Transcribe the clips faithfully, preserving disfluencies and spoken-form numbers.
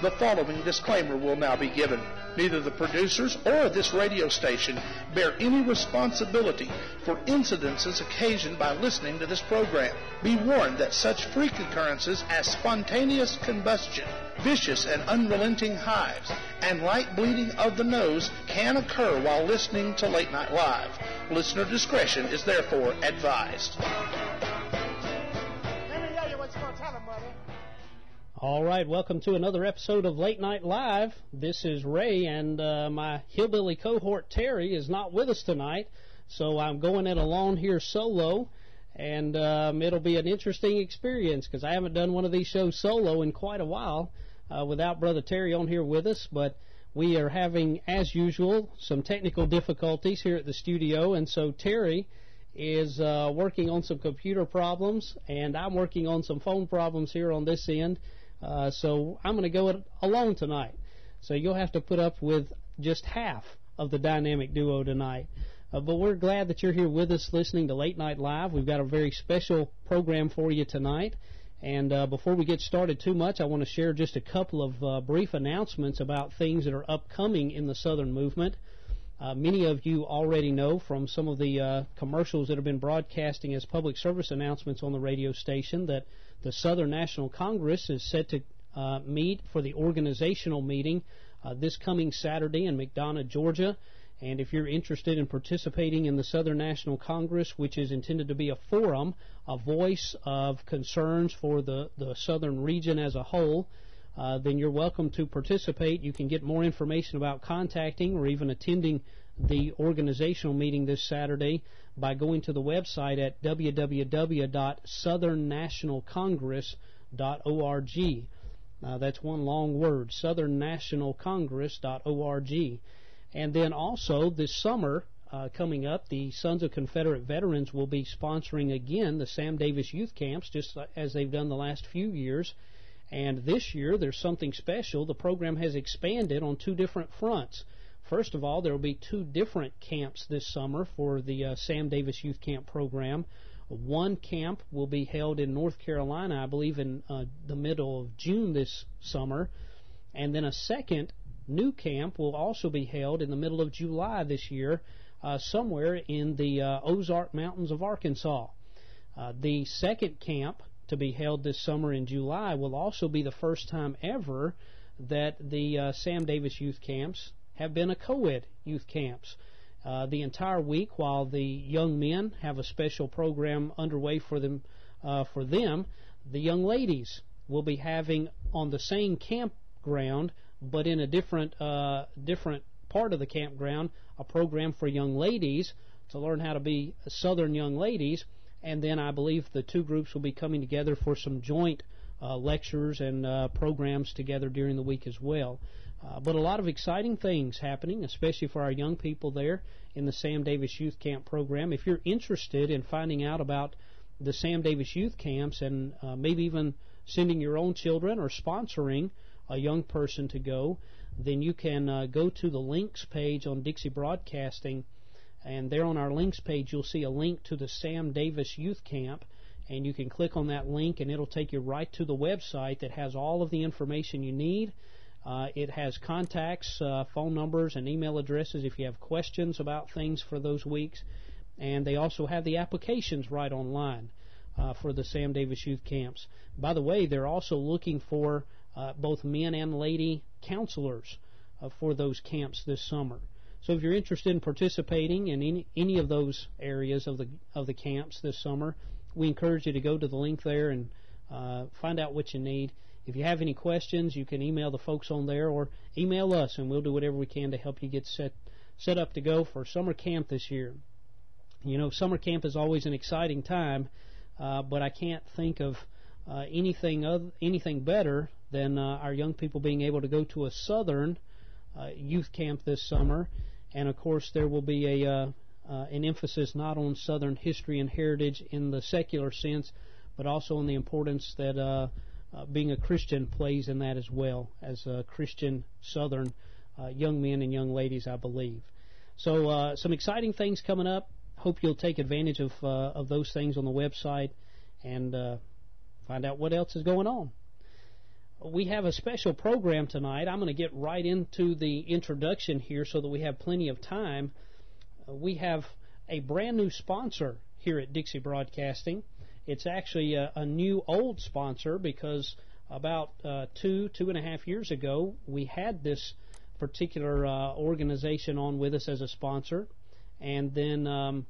The following disclaimer will now be given. Neither the producers or this radio station bear any responsibility for incidences occasioned by listening to this program. Be warned that such freak occurrences as spontaneous combustion, vicious and unrelenting hives, and light bleeding of the nose can occur while listening to Late Night Live. Listener discretion is therefore advised. Let me hear you what you're going to tell them, Mother. All right, welcome to another episode of Late Night Live. This is Ray, and uh, my hillbilly cohort Terry is not with us tonight, so I'm going it alone here solo, and um, it'll be an interesting experience because I haven't done one of these shows solo in quite a while uh, without Brother Terry on here with us, but we are having, as usual, some technical difficulties here at the studio, and so Terry is uh, working on some computer problems, and I'm working on some phone problems here on this end. Uh, so I'm going to go it alone tonight. So you'll have to put up with just half of the dynamic duo tonight. Uh, but we're glad that you're here with us listening to Late Night Live. We've got a very special program for you tonight. And uh, before we get started too much, I want to share just a couple of uh, brief announcements about things that are upcoming in the Southern movement. Uh, many of you already know from some of the uh, commercials that have been broadcasting as public service announcements on the radio station that the Southern National Congress is set to uh, meet for the organizational meeting uh, this coming Saturday in McDonough, Georgia. And if you're interested in participating in the Southern National Congress, which is intended to be a forum, a voice of concerns for the, the Southern region as a whole, Uh, then you're welcome to participate. You can get more information about contacting or even attending the organizational meeting this Saturday by going to the website at w w w dot southern national congress dot org. Uh, that's one long word, southern national congress dot org. And then also this summer, uh, coming up, the Sons of Confederate Veterans will be sponsoring again the Sam Davis Youth Camps, just as they've done the last few years. And this year, there's something special. The program has expanded on two different fronts. First of all, there will be two different camps this summer for the uh, Sam Davis Youth Camp program. One camp will be held in North Carolina, I believe in uh, the middle of June this summer. And then a second new camp will also be held in the middle of July this year, uh, somewhere in the uh, Ozark Mountains of Arkansas. Uh, the second camp to be held this summer in July will also be the first time ever that the uh, Sam Davis Youth Camps have been a co-ed youth camps. Uh, the entire week, while the young men have a special program underway for them, uh, for them, the young ladies will be having on the same campground, but in a different uh, different part of the campground, a program for young ladies to learn how to be Southern young ladies. And then I believe the two groups will be coming together for some joint uh, lectures and uh, programs together during the week as well. Uh, but a lot of exciting things happening, especially for our young people there in the Sam Davis Youth Camp program. If you're interested in finding out about the Sam Davis Youth Camps and uh, maybe even sending your own children or sponsoring a young person to go, then you can uh, go to the links page on Dixie Broadcasting. And there on our links page, you'll see a link to the Sam Davis Youth Camp, and you can click on that link, and it'll take you right to the website that has all of the information you need. Uh, it has contacts, uh, phone numbers, and email addresses if you have questions about things for those weeks. And they also have the applications right online uh, for the Sam Davis Youth Camps. By the way, they're also looking for uh, both men and lady counselors uh, for those camps this summer. So if you're interested in participating in any, any of those areas of the of the camps this summer, we encourage you to go to the link there and uh, find out what you need. If you have any questions, you can email the folks on there or email us, and we'll do whatever we can to help you get set set up to go for summer camp this year. You know, summer camp is always an exciting time, uh, but I can't think of uh, anything other, anything better than uh, our young people being able to go to a Southern Uh, youth camp this summer. And of course there will be a uh, uh, an emphasis not on Southern history and heritage in the secular sense, but also on the importance that uh, uh, being a Christian plays in that as well, as a Christian Southern uh, young men and young ladies, I believe. So uh, some exciting things coming up. Hope you'll take advantage of uh, of those things on the website and uh, find out what else is going on. we have a special program tonight. I'm going to get right into the introduction here so that we have plenty of time. Uh, we have a brand new sponsor here at Dixie Broadcasting. It's actually a, a new old sponsor because about uh, two, two and a half years ago, we had this particular uh, organization on with us as a sponsor. And then um,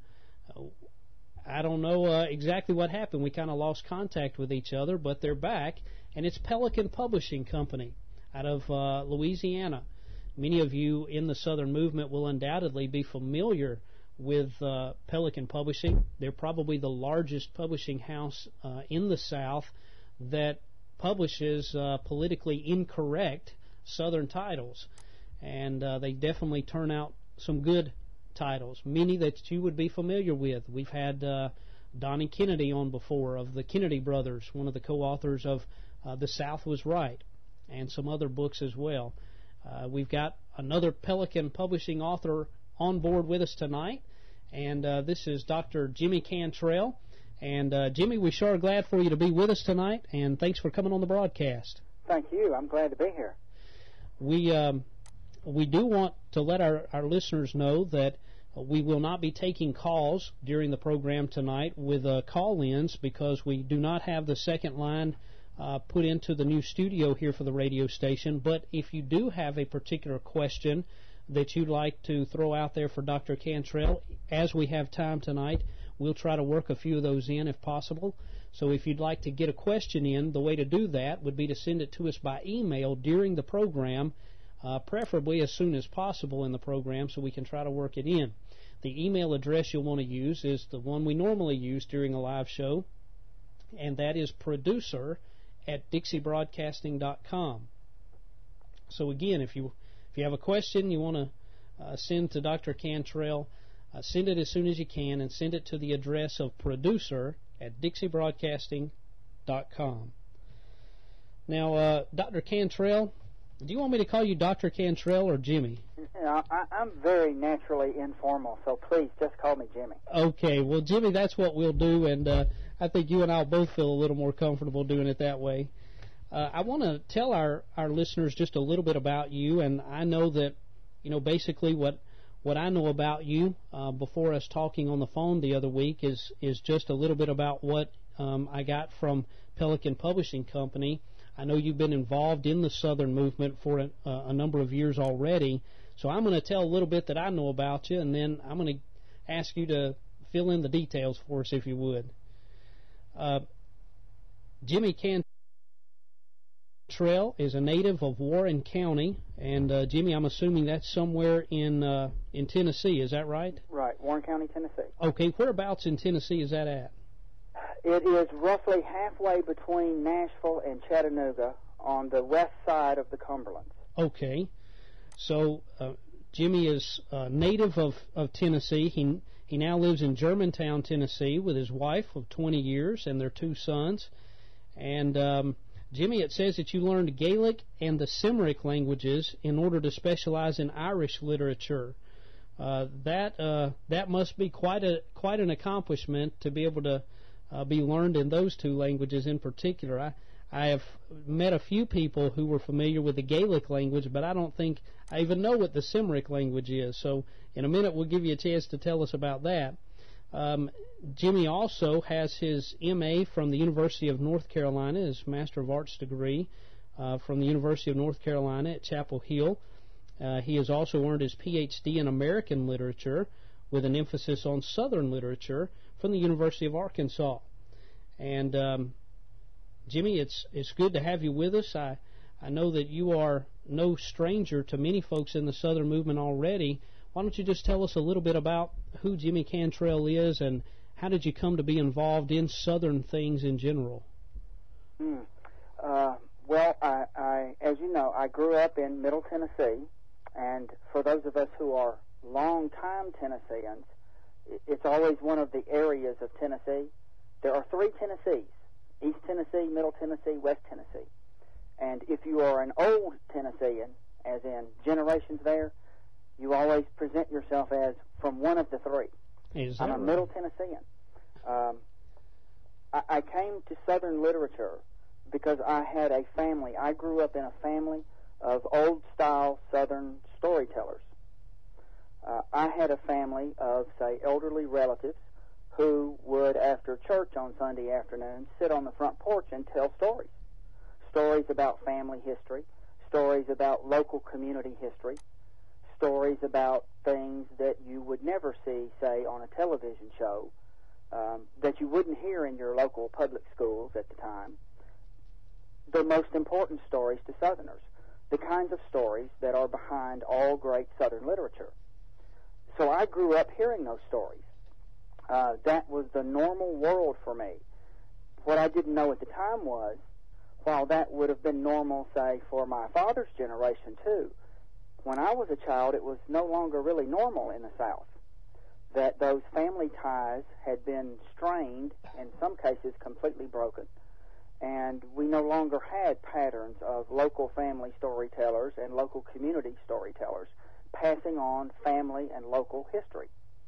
I don't know uh, exactly what happened. We kind of lost contact with each other, but they're back. And it's Pelican Publishing Company out of uh, Louisiana. Many of you in the Southern Movement will undoubtedly be familiar with uh, Pelican Publishing. They're probably the largest publishing house uh, in the South that publishes uh, politically incorrect Southern titles. And uh, they definitely turn out some good titles, many that you would be familiar with. We've had uh, Donnie Kennedy on before, of the Kennedy brothers, one of the co-authors of uh, The South Was Right, and some other books as well. Uh, we've got another Pelican Publishing author on board with us tonight, and uh, this is Doctor Jimmy Cantrell. And uh, Jimmy, we sure are glad for you to be with us tonight, and thanks for coming on the broadcast. Thank you. I'm glad to be here. We um, we do want to let our, our listeners know that we will not be taking calls during the program tonight with uh, call-ins because we do not have the second line uh, put into the new studio here for the radio station. But if you do have a particular question that you'd like to throw out there for Doctor Cantrell, as we have time tonight, we'll try to work a few of those in if possible. So if you'd like to get a question in, the way to do that would be to send it to us by email during the program, uh, preferably as soon as possible in the program so we can try to work it in. The email address you'll want to use is the one we normally use during a live show, and that is producer at dixie broadcasting dot com. So again, if you if you have a question you want to uh, send to Doctor Cantrell, uh, send it as soon as you can, and send it to the address of producer at dixie broadcasting dot com. Now, uh, Doctor Cantrell, do you want me to call you Doctor Cantrell or Jimmy? I, I'm very naturally informal, so please just call me Jimmy. Okay, well, Jimmy, that's what we'll do, and uh, I think you and I will both feel a little more comfortable doing it that way. Uh, I want to tell our, our listeners just a little bit about you, and I know that, you know, basically what what I know about you uh, before us talking on the phone the other week is, is just a little bit about what um, I got from Pelican Publishing Company. I know you've been involved in the Southern Movement for a, a number of years already, so I'm going to tell a little bit that I know about you, and then I'm going to ask you to fill in the details for us if you would. Uh, Jimmy Cantrell is a native of Warren County, and uh, Jimmy, I'm assuming that's somewhere in uh, in Tennessee, is that right? Right, Warren County, Tennessee. Okay, whereabouts in Tennessee is that at? It is roughly halfway between Nashville and Chattanooga on the west side of the Cumberlands. Okay. So uh, Jimmy is a native of, of Tennessee. He he now lives in Germantown, Tennessee, with his wife of twenty years and their two sons. And um, Jimmy, it says that you learned Gaelic and the Cymric languages in order to specialize in Irish literature. Uh, that uh, that must be quite a quite an accomplishment to be able to Uh, be learned in those two languages in particular. I, I have met a few people who were familiar with the Gaelic language, but I don't think I even know what the Cymric language is. So in a minute we'll give you a chance to tell us about that. Um, Jimmy also has his M A from the University of North Carolina, his Master of Arts degree uh, from the University of North Carolina at Chapel Hill. Uh, he has also earned his P H D in American Literature with an emphasis on Southern literature from the University of Arkansas. And um, Jimmy, it's it's good to have you with us. I I know that you are no stranger to many folks in the Southern Movement already. Why don't you just tell us a little bit about who Jimmy Cantrell is and how did you come to be involved in Southern things in general? Hmm. Uh, well, I, I, as you know, I grew up in Middle Tennessee, and for those of us who are long-time Tennesseans, it's always one of the areas of Tennessee. There are three Tennessees: East Tennessee, Middle Tennessee, West Tennessee. And if you are an old Tennessean, as in generations there, you always present yourself as from one of the three. Is that I'm a right? Middle Tennessean. Um, I, I came to Southern literature because I had a family. I grew up in a family of old-style Southern storytellers. Uh, I had a family of, say, elderly relatives who would, after church on Sunday afternoon, sit on the front porch and tell stories. Stories about family history, stories about local community history, stories about things that you would never see, say, on a television show, um, that you wouldn't hear in your local public schools at the time. The most important stories to Southerners, the kinds of stories that are behind all great Southern literature. So I grew up hearing those stories. Uh, that was the normal world for me. What I didn't know at the time was, while that would have been normal, say, for my father's generation too, when I was a child, it was no longer really normal in the South. That those family ties had been strained, in some cases completely broken, and we no longer had patterns of local family storytellers and local community storytellers passing on family and local history.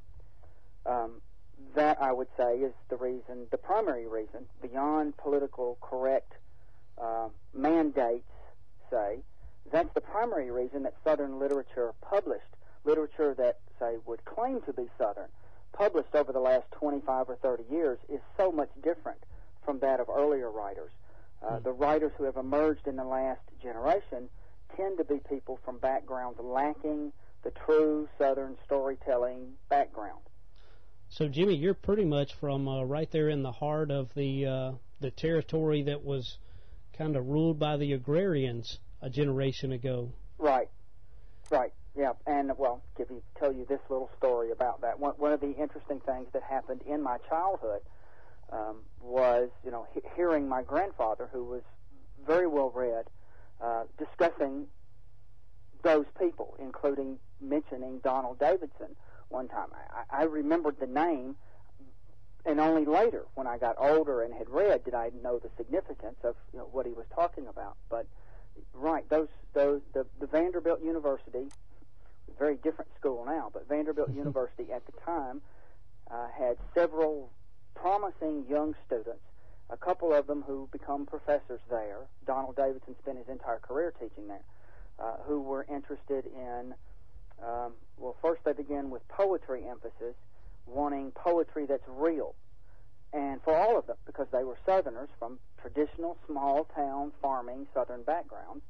Um, that, I would say, is the reason, the primary reason, beyond political correct uh, mandates, say, that's the primary reason that Southern literature published, literature that, say, would claim to be Southern, published over the last twenty-five or thirty years, is so much different from that of earlier writers. Uh, the writers who have emerged in the last generation tend to be people from backgrounds lacking the true Southern storytelling background. So, Jimmy, you're pretty much from uh, right there in the heart of the uh, the territory that was kind of ruled by the agrarians a generation ago. Right, right, yeah. And, well, give you, tell you this little story about that. One, one of the interesting things that happened in my childhood um, was, you know, he- hearing my grandfather, who was very well read, uh, discussing those people, including mentioning Donald Davidson one time. I, I remembered the name, and only later, when I got older and had read, did I know the significance of, you know, what he was talking about. But right, those those the, the Vanderbilt University, very different school now, but Vanderbilt mm-hmm. University at the time uh, had several promising young students, a couple of them who become professors there. Donald Davidson spent his entire career teaching there, uh, who were interested in, um, well, first they began with poetry emphasis, wanting poetry that's real. And for all of them, because they were Southerners from traditional small-town farming Southern backgrounds,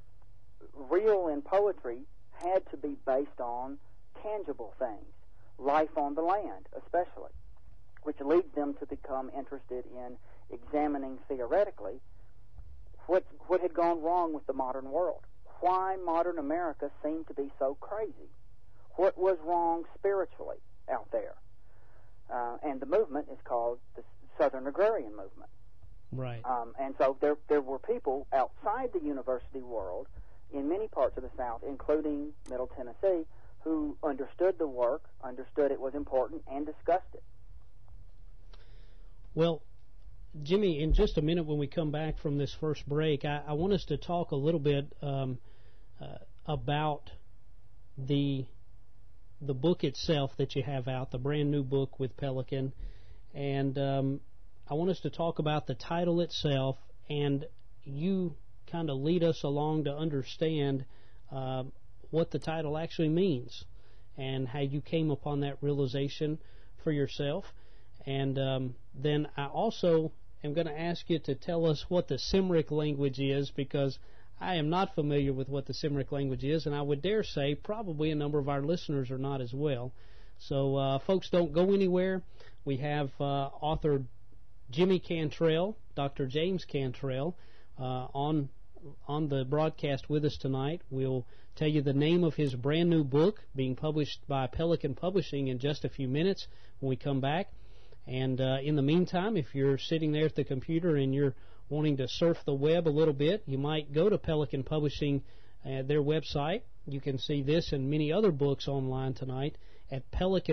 real in poetry had to be based on tangible things, life on the land especially, which leads them to become interested in examining theoretically what, what had gone wrong with the modern world, why modern America seemed to be so crazy, what was wrong spiritually out there. Uh, and the movement is called the Southern Agrarian Movement. Right. Um, and so there there were people outside the university world in many parts of the South, including Middle Tennessee, who understood the work, understood it was important, and discussed it. Well, Jimmy, in just a minute when we come back from this first break, I, I want us to talk a little bit um, uh, about the the book itself that you have out, the brand new book with Pelican, and um, I want us to talk about the title itself, and you kind of lead us along to understand uh, what the title actually means and how you came upon that realization for yourself. And um, then I also am going to ask you to tell us what the Cymric language is, because I am not familiar with what the Cymric language is, and I would dare say probably a number of our listeners are not as well. So, uh, folks, don't go anywhere. We have uh, author Jimmy Cantrell, Doctor James Cantrell, uh, on on the broadcast with us tonight. We'll tell you the name of his brand new book being published by Pelican Publishing in just a few minutes when we come back. And uh, in the meantime, if you're sitting there at the computer and you're wanting to surf the web a little bit, you might go to Pelican Publishing, uh, their website. You can see this and many other books online tonight at pelican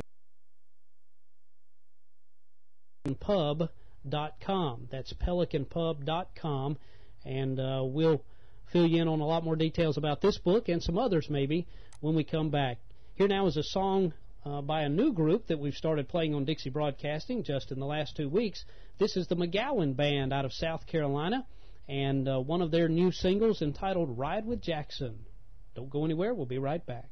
pub dot com. That's pelican pub dot com, and uh, we'll fill you in on a lot more details about this book and some others maybe when we come back. Here now is a song Uh, by a new group that we've started playing on Dixie Broadcasting just in the last two weeks. This is the McGowan Band out of South Carolina, and uh, one of their new singles entitled Ride with Jackson. Don't go anywhere. We'll be right back.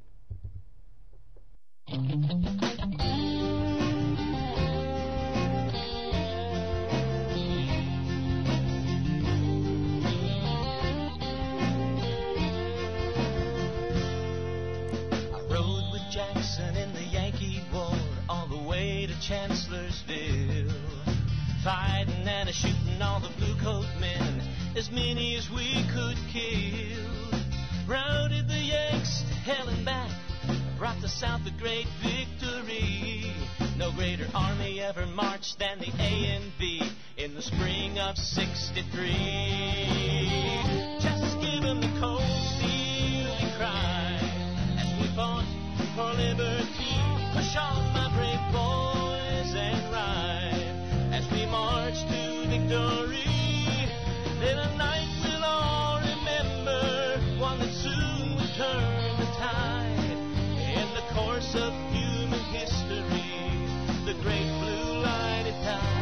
In the Yankee War, all the way to Chancellorsville, fighting and a shooting all the blue coat men, as many as we could kill. Routed the Yanks to hell and back, brought the South a great victory. No greater army ever marched than the A and B in the spring of sixty-three. Just give 'em the cold steel we cried as we fought for liberty. Push on, my brave boys, and ride as we march to victory. Then a night we'll all remember, one that soon will turn the tide in the course of human history, the great blue lighted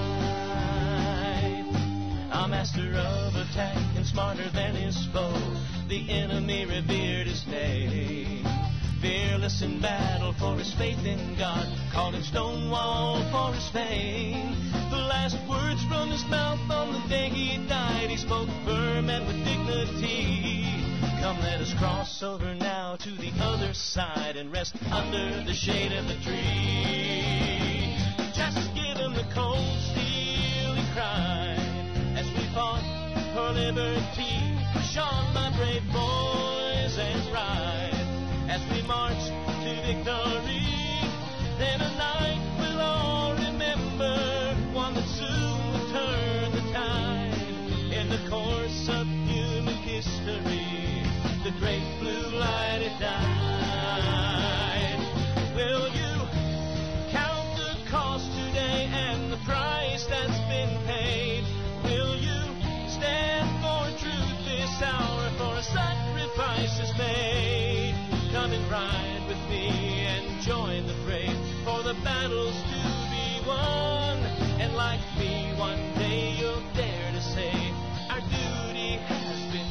tide. A master of attack and smarter than his foe, the enemy revered his name. Fearless in battle for his faith in God, called him Stonewall for his fame. The last words from his mouth on the day he died, he spoke firm and with dignity. Come, let us cross over now to the other side and rest under the shade of the tree. Just give him the cold steel, he cried, as we fought for liberty. Push on, my brave boys, and ride as we march to victory. Then a night we'll all remember, one that soon will turn the tide in the course of human history, the great blue lighted tide. Will you count the cost today and the price that's been paid? Will you stand for truth this hour, for a sacrifice is made? Come and ride with me and join the fray, for the battle's to be won. And like me, one day you'll dare to say, our duty has been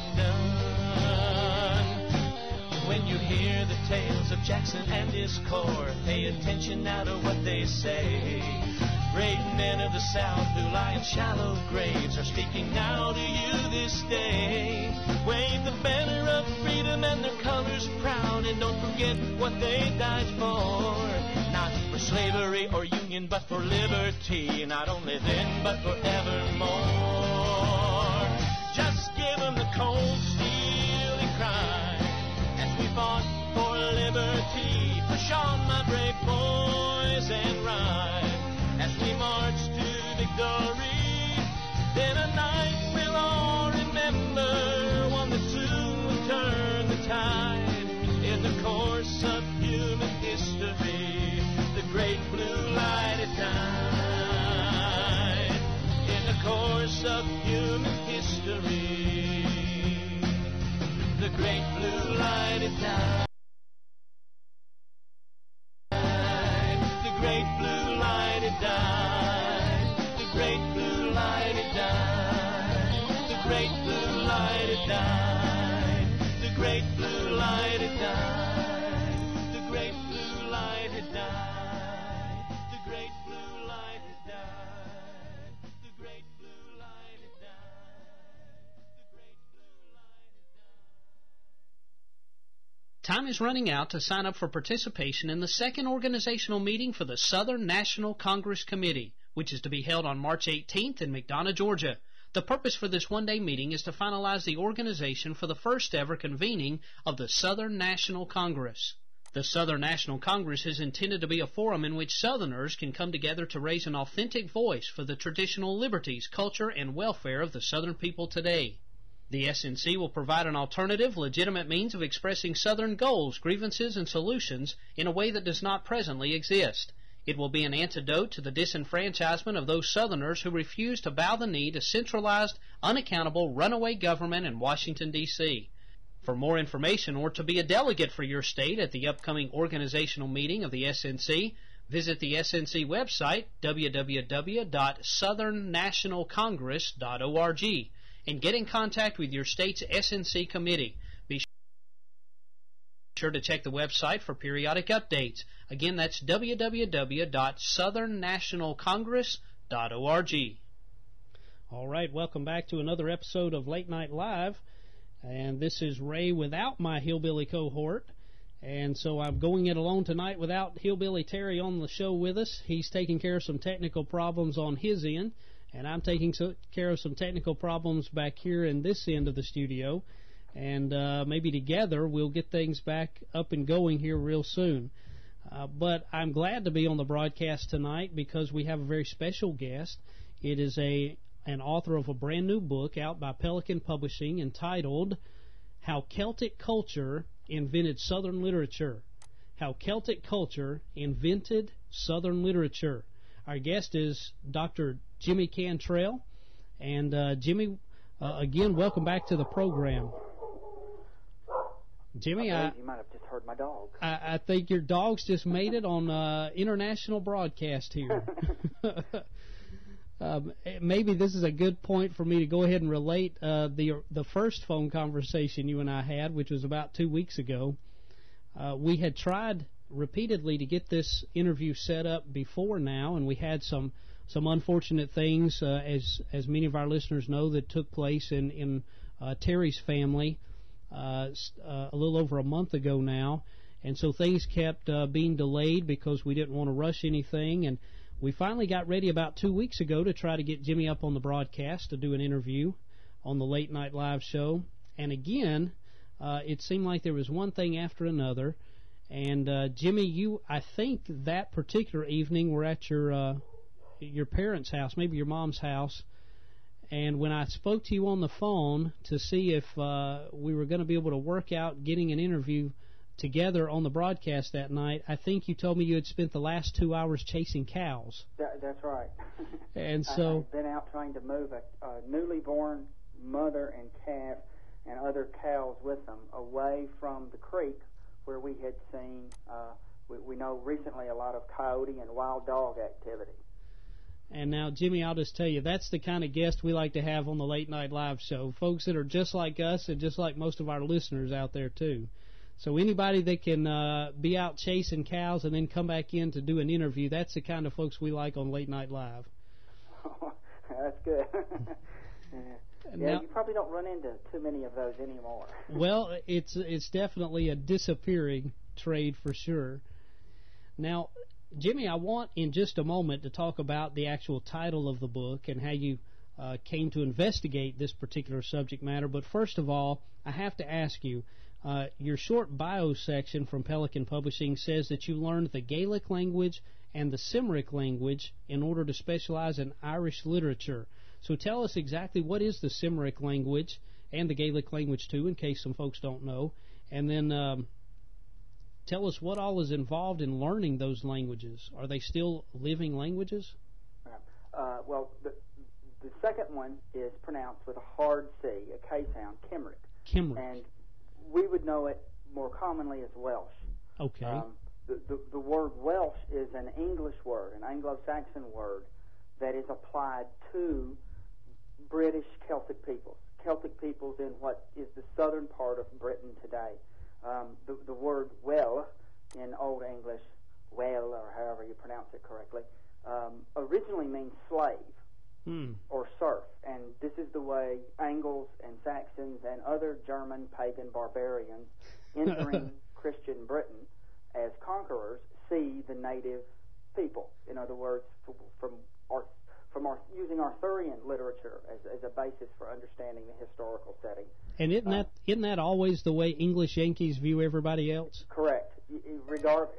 done. When you hear the tales of Jackson and his corps, pay attention now to what they say. Brave men of the South who lie in shallow graves are speaking now to you this day. Wave the banner of freedom and their colors proud, and don't forget what they died for. Not for slavery or union, but for liberty, not only then, but forevermore. Just give 'em the cold steel, he cried, as we fought for liberty. Push on, my brave boys, and ride as we march to victory. Then a night we'll all remember, one that soon will turn the tide in the course of human history, the great blue lighted tide. In the course of human history, the great blue lighted tide. The great blue lighted tide. The great blue lighted tide. The great blue lighted tide. The great blue lighted tide. The great blue lighted tide. The great blue lighted tide. The great blue lighted tide. The great blue lighted tide. Time is running out to sign up for participation in the second organizational meeting for the Southern National Congress Committee, which is to be held on March eighteenth in McDonough, Georgia. The purpose for this one-day meeting is to finalize the organization for the first ever convening of the Southern National Congress. The Southern National Congress is intended to be a forum in which Southerners can come together to raise an authentic voice for the traditional liberties, culture, and welfare of the Southern people today. The S N C will provide an alternative, legitimate means of expressing Southern goals, grievances, and solutions in a way that does not presently exist. It will be an antidote to the disenfranchisement of those Southerners who refuse to bow the knee to centralized, unaccountable, runaway government in Washington, D C For more information or to be a delegate for your state at the upcoming organizational meeting of the S N C, visit the S N C website, w w w dot southern national congress dot org. and get in contact with your state's S N C committee. Be sure to check the website for periodic updates. Again, that's w w w dot southern national congress dot org. All right, welcome back to another episode of Late Night Live. And this is Ray without my hillbilly cohort. And so I'm going it alone tonight without Hillbilly Terry on the show with us. He's taking care of some technical problems on his end, and I'm taking so, care of some technical problems back here in this end of the studio. And uh, maybe together we'll get things back up and going here real soon. Uh, but I'm glad to be on the broadcast tonight because we have a very special guest. It is a an author of a brand new book out by Pelican Publishing entitled How Celtic Culture Invented Southern Literature. How Celtic Culture Invented Southern Literature. Our guest is Doctor Jimmy Cantrell. And uh, Jimmy, uh, again, welcome back to the program. Jimmy, I, I you might have just heard my dog. I, I think your dog's just made it on uh, international broadcast here. Um, maybe this is a good point for me to go ahead and relate uh, the the first phone conversation you and I had, which was about two weeks ago. Uh, we had tried repeatedly to get this interview set up before now, and we had some some unfortunate things, uh, as as many of our listeners know, that took place in in uh, Terry's family uh, uh, a little over a month ago now, and so things kept uh, being delayed because we didn't want to rush anything. And we finally got ready about two weeks ago to try to get Jimmy up on the broadcast to do an interview on the Late Night Live show. And again, uh, it seemed like there was one thing after another. And uh, Jimmy, you, I think that particular evening were at your uh, your parents' house, maybe your mom's house. And when I spoke to you on the phone to see if uh, we were going to be able to work out getting an interview together on the broadcast that night, I think you told me you had spent the last two hours chasing cows. That, that's right. And so I've been out trying to move a, a newly born mother and calf and other cows with them away from the creek where we had seen, uh, we, we know recently, a lot of coyote and wild dog activity. And now, Jimmy, I'll just tell you, that's the kind of guest we like to have on the Late Night Live show, folks that are just like us and just like most of our listeners out there, too. So anybody that can uh, be out chasing cows and then come back in to do an interview, that's the kind of folks we like on Late Night Live. Oh, that's good. yeah, now, you probably don't run into too many of those anymore. Well, it's it's definitely a disappearing trade for sure. Now, Jimmy, I want in just a moment to talk about the actual title of the book and how you uh, came to investigate this particular subject matter. But first of all, I have to ask you, Uh, your short bio section from Pelican Publishing says that you learned the Gaelic language and the Cymric language in order to specialize in Irish literature. So tell us exactly what is the Cymric language and the Gaelic language, too, in case some folks don't know. And then um, tell us what all is involved in learning those languages. Are they still living languages? Uh, well, the, the second one is pronounced with a hard C, a K sound, Cymric. Cymric. And we would know it more commonly as Welsh. Okay. Um, the, the, the word Welsh is an English word, an Anglo-Saxon word, that is applied to British Celtic peoples, Celtic peoples in what is the southern part of Britain today. Um, the, the word well in Old English, well, or however you pronounce it correctly, um, originally means slave. Hmm. Or serf, and this is the way Angles and Saxons and other German pagan barbarians entering Christian Britain as conquerors see the native people. In other words, from our, from our, using Arthurian literature as, as a basis for understanding the historical setting. And isn't that uh, isn't that always the way English Yankees view everybody else? Correct. Regard.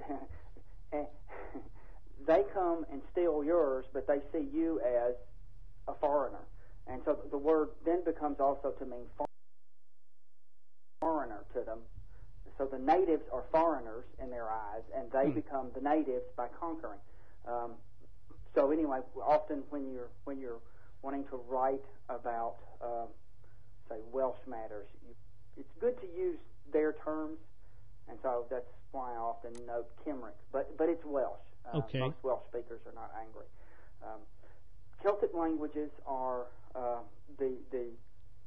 They come and steal yours, but they see you as a foreigner. And so the word then becomes also to mean foreigner to them. So the natives are foreigners in their eyes, and they hmm. become the natives by conquering. Um, so anyway, often when you're when you're wanting to write about, uh, say, Welsh matters, you, it's good to use their terms, and so that's why I often note Cymric. But but it's Welsh. Uh, okay. Most Welsh speakers are not angry. Um, Celtic languages are uh, the the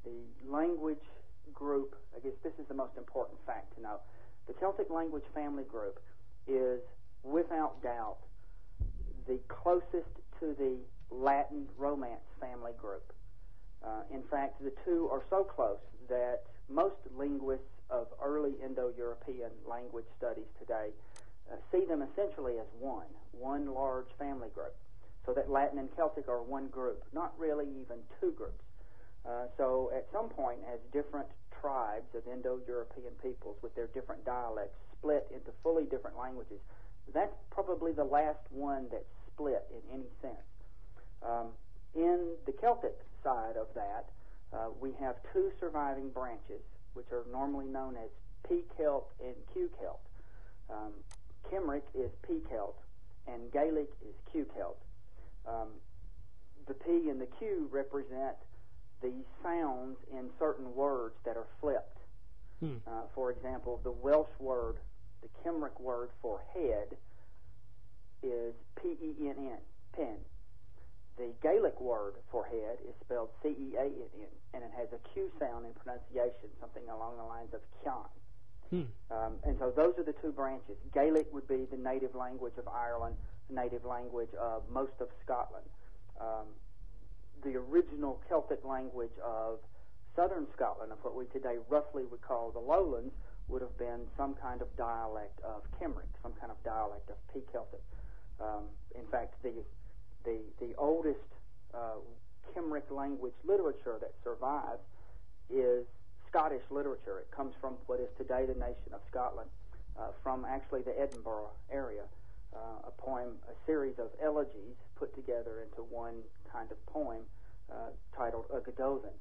the language group, I guess this is the most important fact to know. The Celtic language family group is, without doubt, the closest to the Latin Romance family group. Uh, in fact, the two are so close that most linguists of early Indo-European language studies today uh, see them essentially as one, one large family group. So that Latin and Celtic are one group, not really even two groups. Uh, so at some point, as different tribes of Indo-European peoples with their different dialects split into fully different languages, that's probably the last one that's split in any sense. Um, in the Celtic side of that, uh, we have two surviving branches, which are normally known as P-Celt and Q-Celt. Um, Cymric is P-Celt, and Gaelic is Q-Celt. Um, the P and the Q represent the sounds in certain words that are flipped. Hmm. Uh, for example, the Welsh word, the Cymric word for head, is P E N N, pen. The Gaelic word for head is spelled C E A N N, and it has a Q sound in pronunciation, something along the lines of Cian. Hmm. Um, and so those are the two branches. Gaelic would be the native language of Ireland, the native language of most of Scotland. Um, the original Celtic language of southern Scotland, of what we today roughly would call the Lowlands, would have been some kind of dialect of Cymric, some kind of dialect of P-Celtic. Um, in fact, the the the oldest uh, Cymric language literature that survives is Scottish literature. It comes from what is today the nation of Scotland, uh, from actually the Edinburgh area. Uh, a poem, a series of elegies put together into one kind of poem uh, titled A Godovin.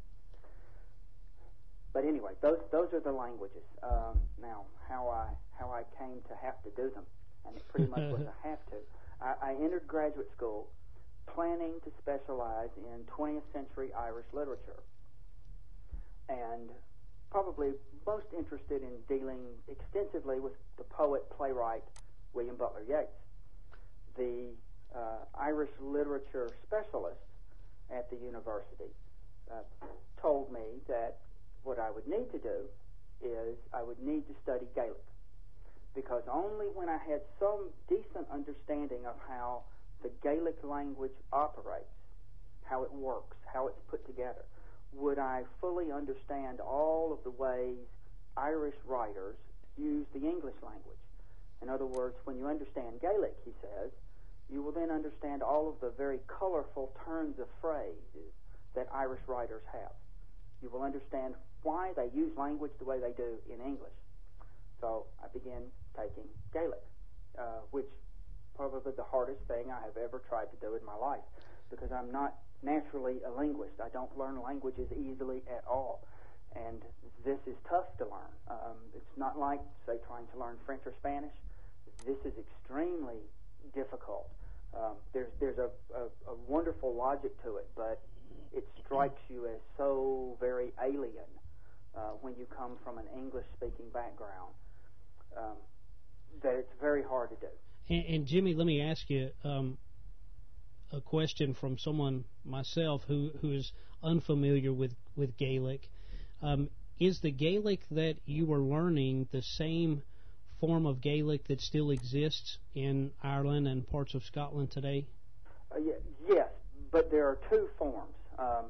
But anyway, those those are the languages. Um, now, how I how I came to have to do them, and it pretty much was a have to. I, I entered graduate school planning to specialize in twentieth century Irish literature, and probably most interested in dealing extensively with the poet playwright William Butler Yeats. The uh, Irish literature specialist at the university uh, told me that what I would need to do is I would need to study Gaelic, because only when I had some decent understanding of how the Gaelic language operates, how it works, how it's put together, would I fully understand all of the ways Irish writers use the English language. In other words, when you understand Gaelic, he says, you will then understand all of the very colorful turns of phrases that Irish writers have. You will understand why they use language the way they do in English. So I began taking Gaelic, uh, which probably the hardest thing I have ever tried to do in my life, because I'm not naturally a linguist. I don't learn languages easily at all. And this is tough to learn. Um, it's not like, say, trying to learn French or Spanish. This is extremely difficult. Um, there's there's a, a, a wonderful logic to it, but it strikes you as so very alien uh, when you come from an English-speaking background um, that it's very hard to do. And, and Jimmy, let me ask you um, a question from someone myself who, who is unfamiliar with, with Gaelic. Um, is the Gaelic that you were learning the same form of Gaelic that still exists in Ireland and parts of Scotland today? Uh, y- yes, but there are two forms. Um,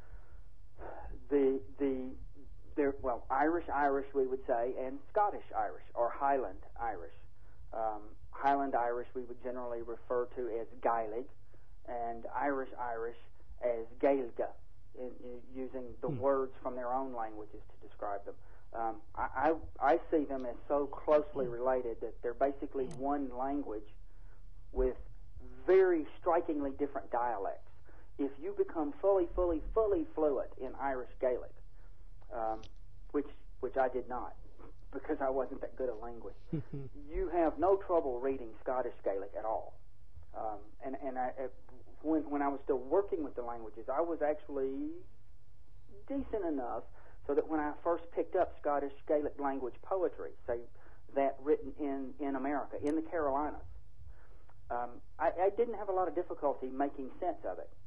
the the there well Irish Irish we would say, and Scottish Irish or Highland Irish. Um, Highland Irish we would generally refer to as Gaelic, and Irish Irish as Gaelga, in, in using the hmm. words from their own languages to describe them. Um, I, I, I see them as so closely related that they're basically one language with very strikingly different dialects. If you become fully, fully, fully fluent in Irish Gaelic, um, which which I did not, because I wasn't that good a linguist, you have no trouble reading Scottish Gaelic at all. Um, and and I, when when I was still working with the languages, I was actually decent enough so that when I first picked up Scottish Gaelic language poetry, say that written in, in America, in the Carolinas, um, I, I didn't have a lot of difficulty making sense of it.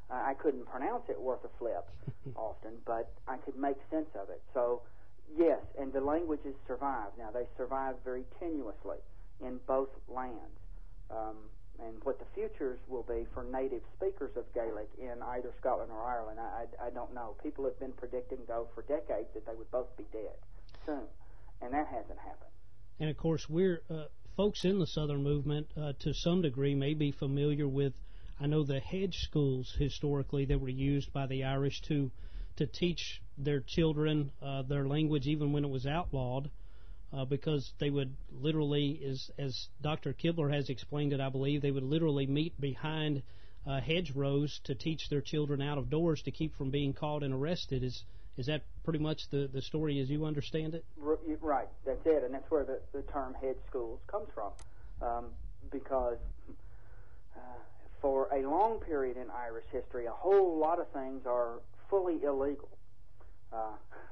I couldn't pronounce it worth a flip often, but I could make sense of it. So, yes, and the languages survive. Now, they survive very tenuously in both lands. Um, and what the futures will be for native speakers of Gaelic in either Scotland or Ireland, I, I, I don't know. People have been predicting, though, for decades that they would both be dead soon, and that hasn't happened. And, of course, we're uh, folks in the Southern movement, uh, to some degree, may be familiar with, I know, the hedge schools historically that were used by the Irish to to teach their children uh, their language even when it was outlawed, uh, because they would literally, as, as Doctor Kibler has explained it, I believe, they would literally meet behind uh, hedgerows to teach their children out of doors to keep from being caught and arrested. Is is that pretty much the, the story as you understand it? Right, that's it, and that's where the, the term hedge schools comes from, um, because uh, for a long period in Irish history, a whole lot of things are fully illegal. Uh,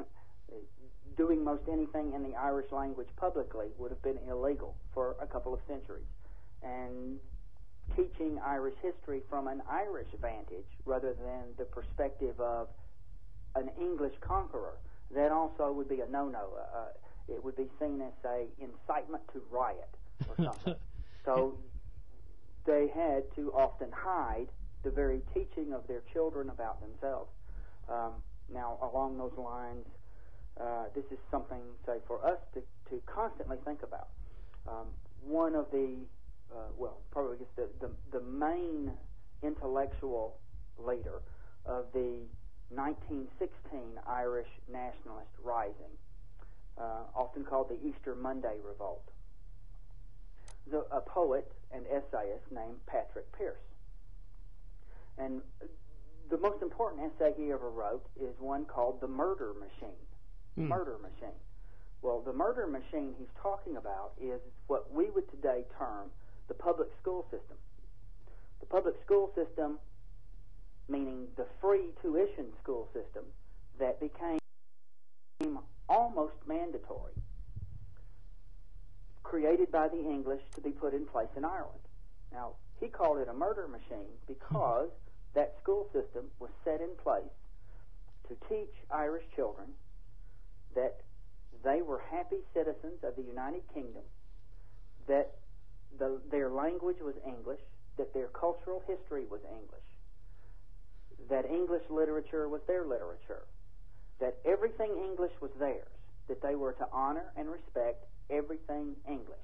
doing most anything in the Irish language publicly would have been illegal for a couple of centuries. And teaching Irish history from an Irish vantage rather than the perspective of an English conqueror, that also would be a no-no. Uh, it would be seen as a incitement to riot or something. So they had to often hide the very teaching of their children about themselves. Um, now, along those lines, uh, this is something, say, for us to, to constantly think about. Um, one of the, uh, well, probably just the, the, the main intellectual leader of the nineteen sixteen Irish nationalist rising, uh, often called the Easter Monday Revolt, the, a poet and essayist named Patrick Pearse. And the most important essay he ever wrote is one called The Murder Machine. Mm. Murder Machine. Well, the murder machine he's talking about is what we would today term the public school system. The public school system, meaning the free tuition school system that became almost mandatory, created by the English to be put in place in Ireland. Now, he called it a murder machine because that school system was set in place to teach Irish children that they were happy citizens of the United Kingdom, that the, their language was English, that their cultural history was English, that English literature was their literature, that everything English was theirs, that they were to honor and respect everything English.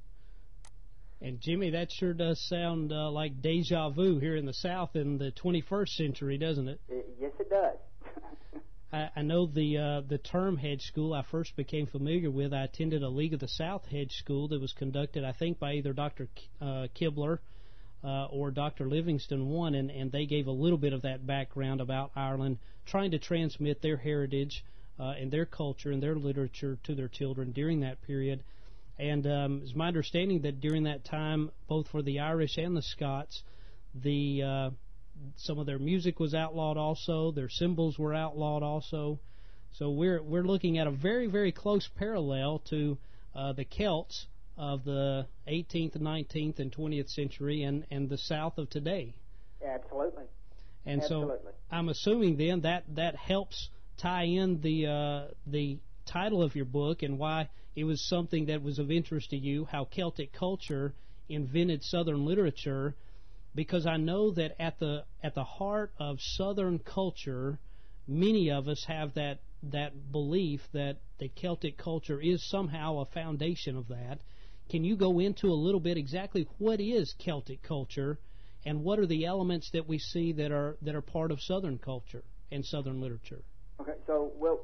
And, Jimmy, that sure does sound uh, like deja vu here in the South in the twenty-first century, doesn't it? Uh, yes, it does. I, I know the uh, the term hedge school I first became familiar with. I attended a League of the South hedge school that was conducted, I think, by either Doctor Uh, Kibler uh, or Doctor Livingston one, and, and they gave a little bit of that background about Ireland, trying to transmit their heritage uh, and their culture and their literature to their children during that period. And um, it's my understanding that during that time, both for the Irish and the Scots, the uh, some of their music was outlawed also, their symbols were outlawed also. So we're we're looking at a very, very close parallel to uh, the Celts of the eighteenth, nineteenth, and twentieth century and, and the South of today. Absolutely. And Absolutely. so I'm assuming then that, that helps tie in the uh, the title of your book and why it was something that was of interest to you, how Celtic culture invented Southern literature, because I know that at the at the heart of Southern culture, many of us have that that belief that the Celtic culture is somehow a foundation of that. Can you go into a little bit exactly what is Celtic culture and what are the elements that we see that are that are part of Southern culture and Southern literature? Okay, so, well,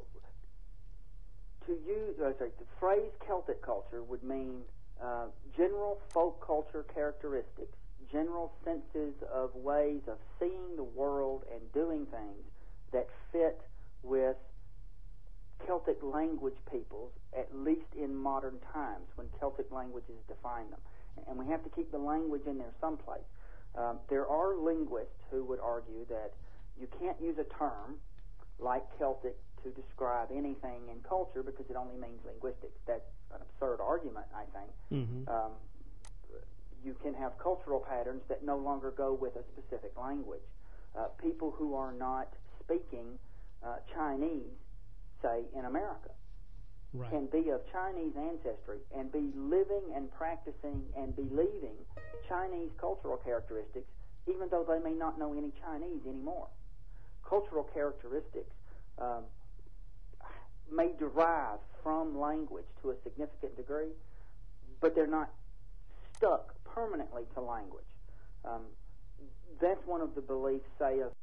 to use, uh, sorry, the phrase Celtic culture would mean uh, general folk culture characteristics, general senses of ways of seeing the world and doing things that fit with Celtic language peoples, at least in modern times, when Celtic languages define them. And we have to keep the language in there someplace. Um, there are linguists who would argue that you can't use a term like Celtic to describe anything in culture because it only means linguistics. That's an absurd argument, I think. Mm-hmm. Um, you can have cultural patterns that no longer go with a specific language. Uh, people who are not speaking uh, Chinese, say, in America, right. can be of Chinese ancestry and be living and practicing and believing Chinese cultural characteristics, even though they may not know any Chinese anymore. Cultural characteristics um, may derive from language to a significant degree, but they're not stuck permanently to language. Um, that's one of the beliefs, say, of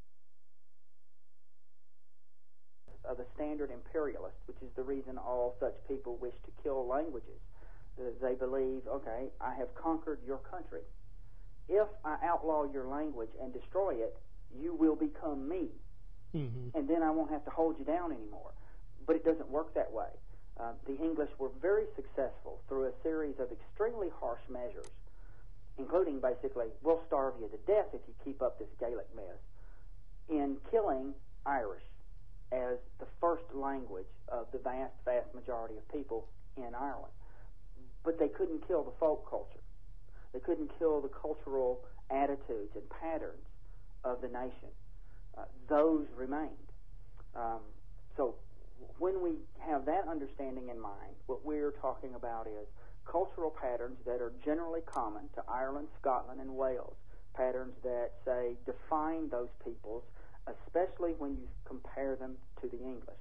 of a standard imperialist, which is the reason all such people wish to kill languages. Uh, they believe, okay, I have conquered your country. If I outlaw your language and destroy it, you will become me, mm-hmm. and then I won't have to hold you down anymore. But it doesn't work that way. Uh, the English were very successful through a series of extremely harsh measures, including basically, we'll starve you to death if you keep up this Gaelic mess, in killing Irish as the first language of the vast, vast majority of people in Ireland. But they couldn't kill the folk culture. They couldn't kill the cultural attitudes and patterns of the nation. Uh, those remained. Um, so when we have that understanding in mind, what we're talking about is cultural patterns that are generally common to Ireland, Scotland, and Wales, patterns that, say, define those peoples, especially when you compare them to the English.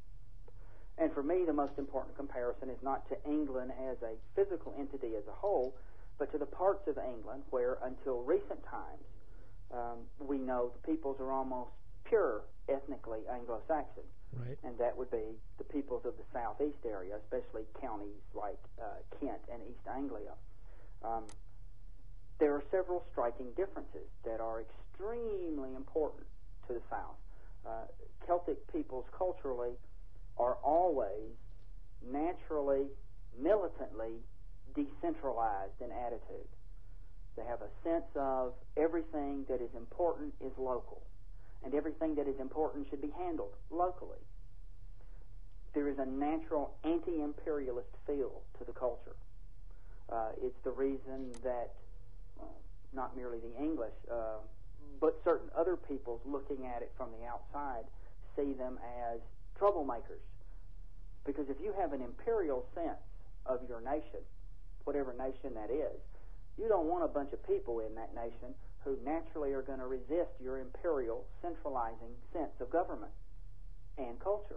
And for me, the most important comparison is not to England as a physical entity as a whole, but to the parts of England where, until recent times, um, we know the peoples are almost pure ethnically Anglo-Saxon. Right. And that would be the peoples of the southeast area, especially counties like uh, Kent and East Anglia. Um, there are several striking differences that are extremely important to the South. Uh, Celtic peoples culturally are always naturally, militantly decentralized in attitude. They have a sense of everything that is important is local, and everything that is important should be handled locally. There is a natural anti-imperialist feel to the culture. Uh, it's the reason that, well, not merely the English, uh, but certain other peoples looking at it from the outside see them as troublemakers. Because if you have an imperial sense of your nation, whatever nation that is, you don't want a bunch of people in that nation who naturally are going to resist your imperial, centralizing sense of government and culture.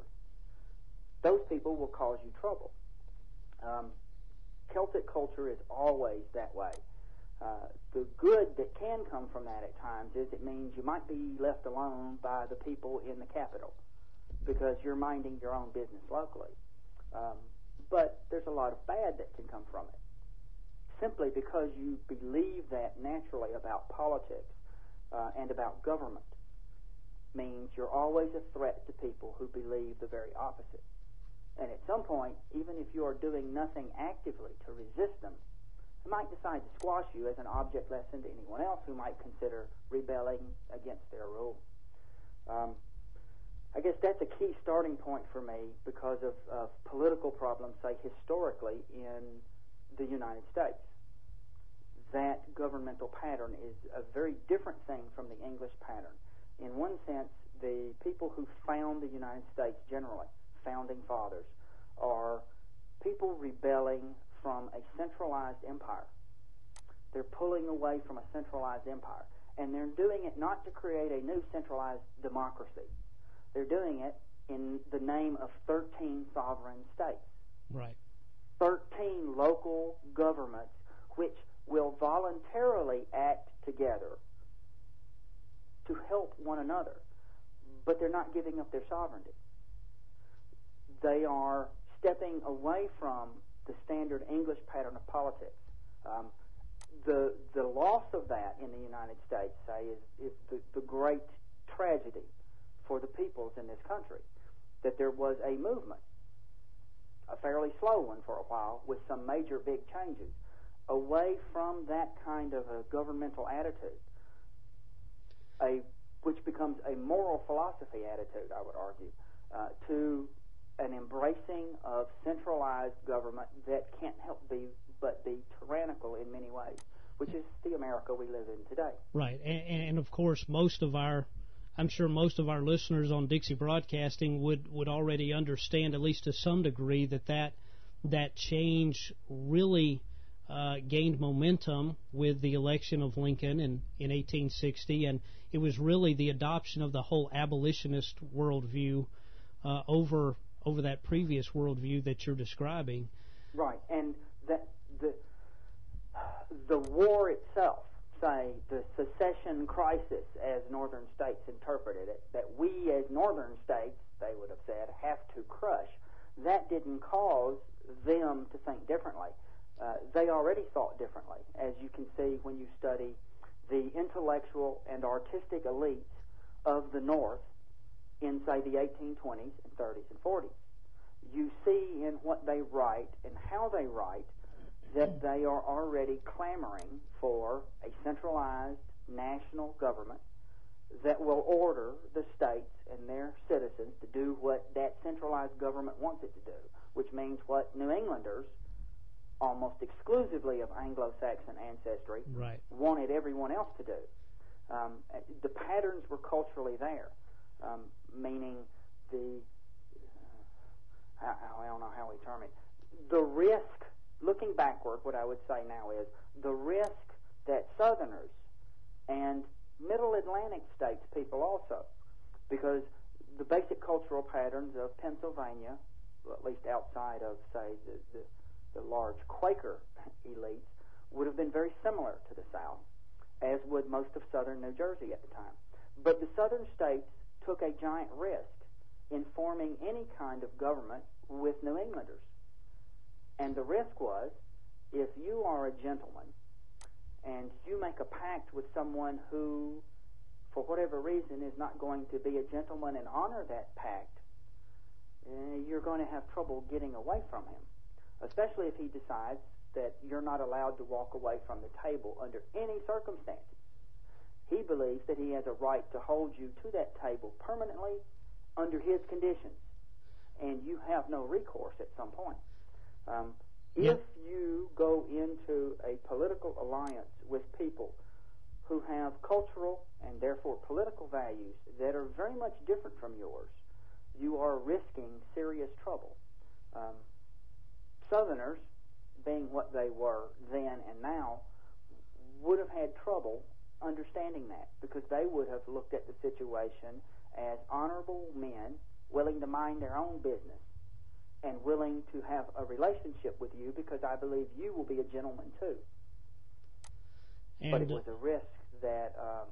Those people will cause you trouble. Um, Celtic culture is always that way. Uh, the good that can come from that at times is it means you might be left alone by the people in the capital because you're minding your own business locally. Um, but there's a lot of bad that can come from it. Simply because you believe that naturally about politics uh, and about government means you're always a threat to people who believe the very opposite. And at some point, even if you are doing nothing actively to resist them, they might decide to squash you as an object lesson to anyone else who might consider rebelling against their rule. Um, I guess that's a key starting point for me because of, of political problems, say, historically in the United States. That governmental pattern is a very different thing from the English pattern. In one sense, the people who found the United States generally, founding fathers, are people rebelling from a centralized empire. They're pulling away from a centralized empire. And they're doing it not to create a new centralized democracy. They're doing it in the name of thirteen sovereign states. Right. thirteen local governments which will voluntarily act together to help one another, but they're not giving up their sovereignty. They are stepping away from the standard English pattern of politics. Um, the the loss of that in the United States, say, is, is the, the great tragedy for the peoples in this country, that there was a movement, a fairly slow one for a while, with some major big changes, away from that kind of a governmental attitude, a which becomes a moral philosophy attitude, I would argue, uh, to an embracing of centralized government that can't help be but be tyrannical in many ways, which is the America we live in today. Right, and, and of course, most of our I'm sure most of our listeners on Dixie Broadcasting would, would already understand, at least to some degree, that that, that change really uh, gained momentum with the election of Lincoln in, in eighteen sixty, and it was really the adoption of the whole abolitionist worldview uh, over over that previous worldview that you're describing. Right, and that the the war itself, say the secession crisis, as northern states interpreted it, that we as northern states, they would have said, have to crush. That didn't cause them to think differently. Uh, they already thought differently, as you can see when you study the intellectual and artistic elites of the North in, say, the eighteen twenties and thirties and forties. You see in what they write and how they write that they are already clamoring for a centralized national government that will order the states and their citizens to do what that centralized government wants it to do, which means what New Englanders, almost exclusively of Anglo-Saxon ancestry, right. wanted everyone else to do. Um, the patterns were culturally there, um, meaning the, uh, I, I don't know how we term it, the risk, looking backward, what I would say now is the risk that Southerners and Middle Atlantic states people also, because the basic cultural patterns of Pennsylvania, well, at least outside of, say, the, the the large Quaker elites, would have been very similar to the South, as would most of southern New Jersey at the time. But the southern states took a giant risk in forming any kind of government with New Englanders. And the risk was, if you are a gentleman and you make a pact with someone who, for whatever reason, is not going to be a gentleman and honor that pact, eh, you're going to have trouble getting away from him, especially if he decides that you're not allowed to walk away from the table under any circumstances. He believes that he has a right to hold you to that table permanently under his conditions, and you have no recourse at some point. Um, yep. If you go into a political alliance with people who have cultural and therefore political values that are very much different from yours, you are risking serious trouble. Um, Southerners, being what they were then and now, would have had trouble understanding that, because they would have looked at the situation as honorable men willing to mind their own business and willing to have a relationship with you because I believe you will be a gentleman too. And but it was a risk that um,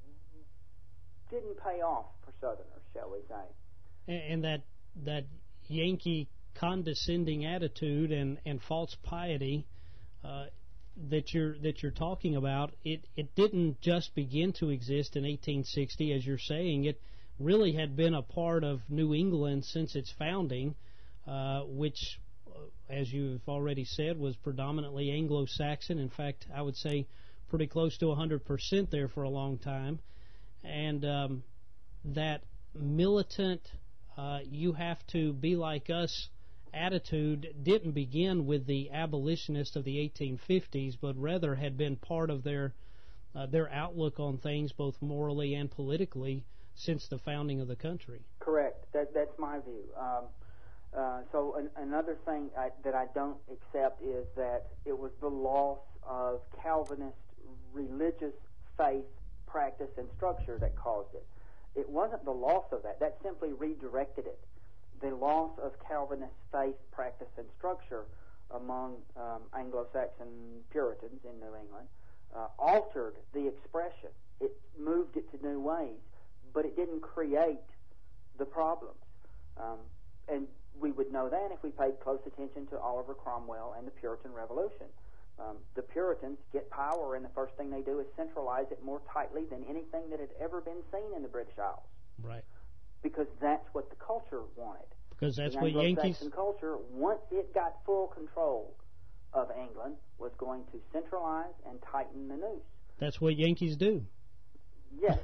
didn't pay off for Southerners, shall we say. And, and that that Yankee condescending attitude and, and false piety uh, that you're that you're talking about, it, it didn't just begin to exist in eighteen sixty, as you're saying. It really had been a part of New England since its founding, uh, which, as you've already said, was predominantly Anglo-Saxon. In fact, I would say pretty close to one hundred percent there for a long time. And um, that militant, uh, you have to be like us attitude didn't begin with the abolitionists of the eighteen fifties, but rather had been part of their uh, their outlook on things, both morally and politically, since the founding of the country. Correct. That, that's my view. Um, uh, so an, another thing I, that I don't accept is that it was the loss of Calvinist religious faith, practice, and structure that caused it. It wasn't the loss of that. That simply redirected it. The loss of Calvinist faith, practice, and structure among um, Anglo-Saxon Puritans in New England uh, altered the expression. It moved it to new ways, but it didn't create the problems. Um, and we would know that if we paid close attention to Oliver Cromwell and the Puritan Revolution. Um, the Puritans get power, and the first thing they do is centralize it more tightly than anything that had ever been seen in the British Isles. Right. Because that's what the culture wanted. Because that's the what Yankees... Anglo-Saxon culture, once it got full control of England, was going to centralize and tighten the noose. That's what Yankees do. Yes.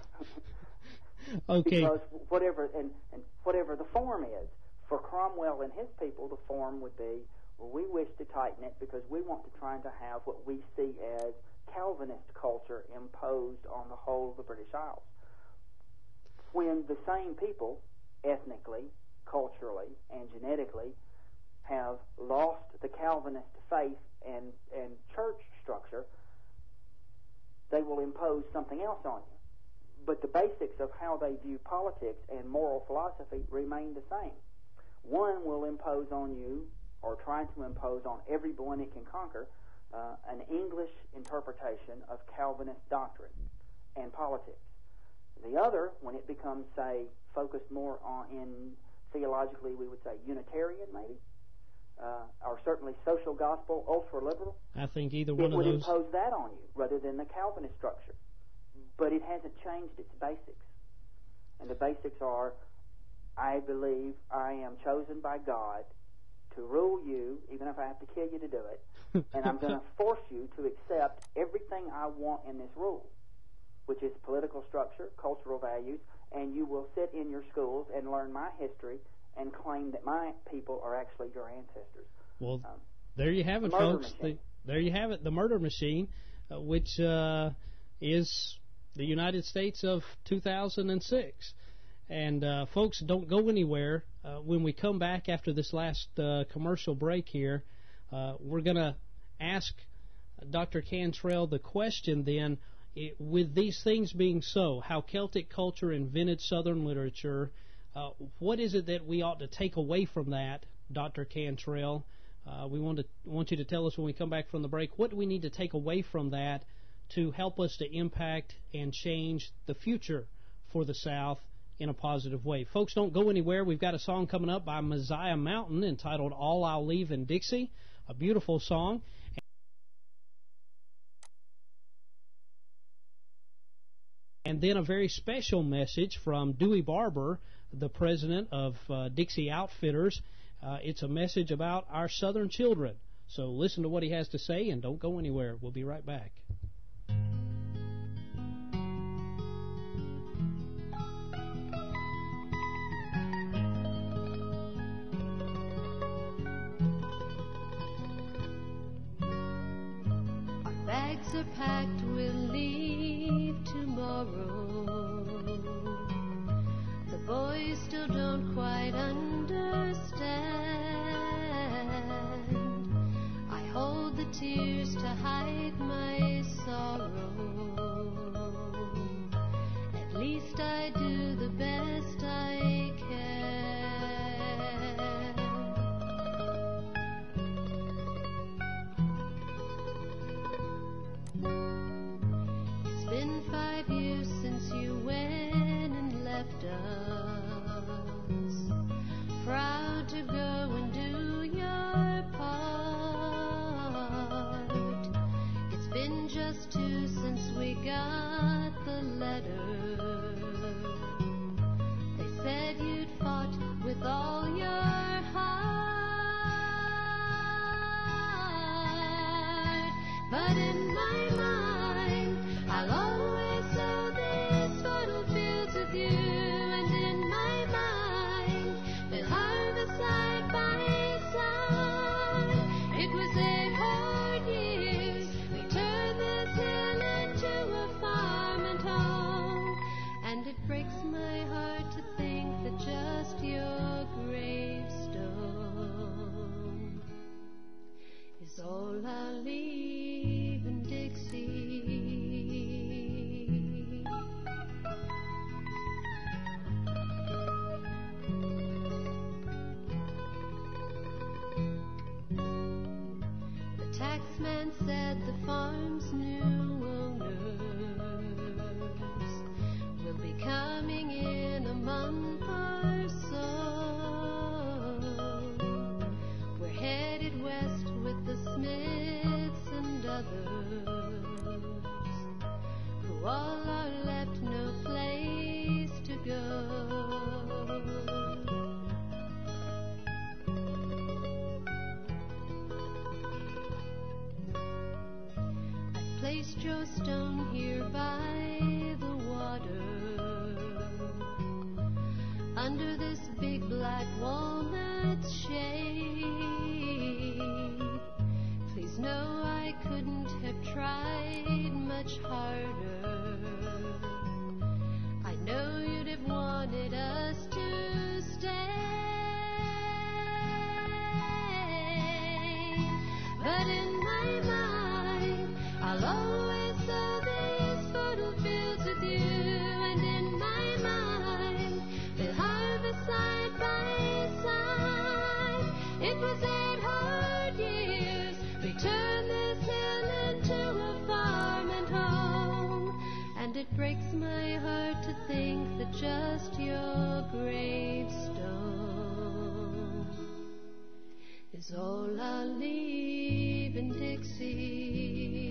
Okay. Because whatever and, and whatever the form is, for Cromwell and his people, the form would be, well, we wish to tighten it because we want to try to have what we see as Calvinist culture imposed on the whole of the British Isles. when the same people, ethnically, culturally, and genetically, have lost the Calvinist faith and, and church structure, they will impose something else on you. But the basics of how they view politics and moral philosophy remain the same. One will impose on you, or try to impose on everyone it can conquer, uh, an English interpretation of Calvinist doctrine and politics. The other, when it becomes, say, focused more on, in theologically, we would say Unitarian, maybe, uh, or certainly social gospel, ultra-liberal. I think either one of those. It would impose that on you rather than the Calvinist structure. But it hasn't changed its basics. And the basics are, I believe I am chosen by God to rule you, even if I have to kill you to do it, and I'm going to force you to accept everything I want in this rule, which is political structure, cultural values, and you will sit in your schools and learn my history and claim that my people are actually your ancestors. Well, um, there you have it, folks. The, there you have it, the murder machine, uh, which uh, is the United States of two thousand six. And, uh, folks, don't go anywhere. Uh, when we come back after this last uh, commercial break here, uh, we're going to ask Doctor Cantrell the question then, it, with these things being so, how Celtic culture invented Southern literature, uh, what is it that we ought to take away from that, Doctor Cantrell? Uh, we want to want you to tell us when we come back from the break, what do we need to take away from that to help us to impact and change the future for the South in a positive way. Folks, don't go anywhere. We've got a song coming up by Messiah Mountain entitled All I'll Leave in Dixie, a beautiful song. And then a very special message from Dewey Barber, the president of uh, Dixie Outfitters. Uh, it's a message about our Southern children. So listen to what he has to say and don't go anywhere. We'll be right back. Bags are packed, we'll leave tomorrow. The boys still don't quite understand. I hold the tears to hide my sorrow. At least I do the best I can. Five years since you went and left us, proud to go and do your part. It's been just two since we got the letter. They said you'd fought with all your heart, but in my mind I'll always all I'll leave in Dixie. The taxman said the farm's new owners will be coming in a month or so. We're headed west with the Smiths and others, who all are left no place to go. I've placed Joe Stone here by the water, under this big black walnut shade. Please know I couldn't have tried much harder. I know you'd have wanted always sow these fertile fields with you, and in my mind we'll harvest side by side. It was eight hard years. We turned this hill into a farm and home, and it breaks my heart to think that just your gravestone is all I'll leave in Dixie.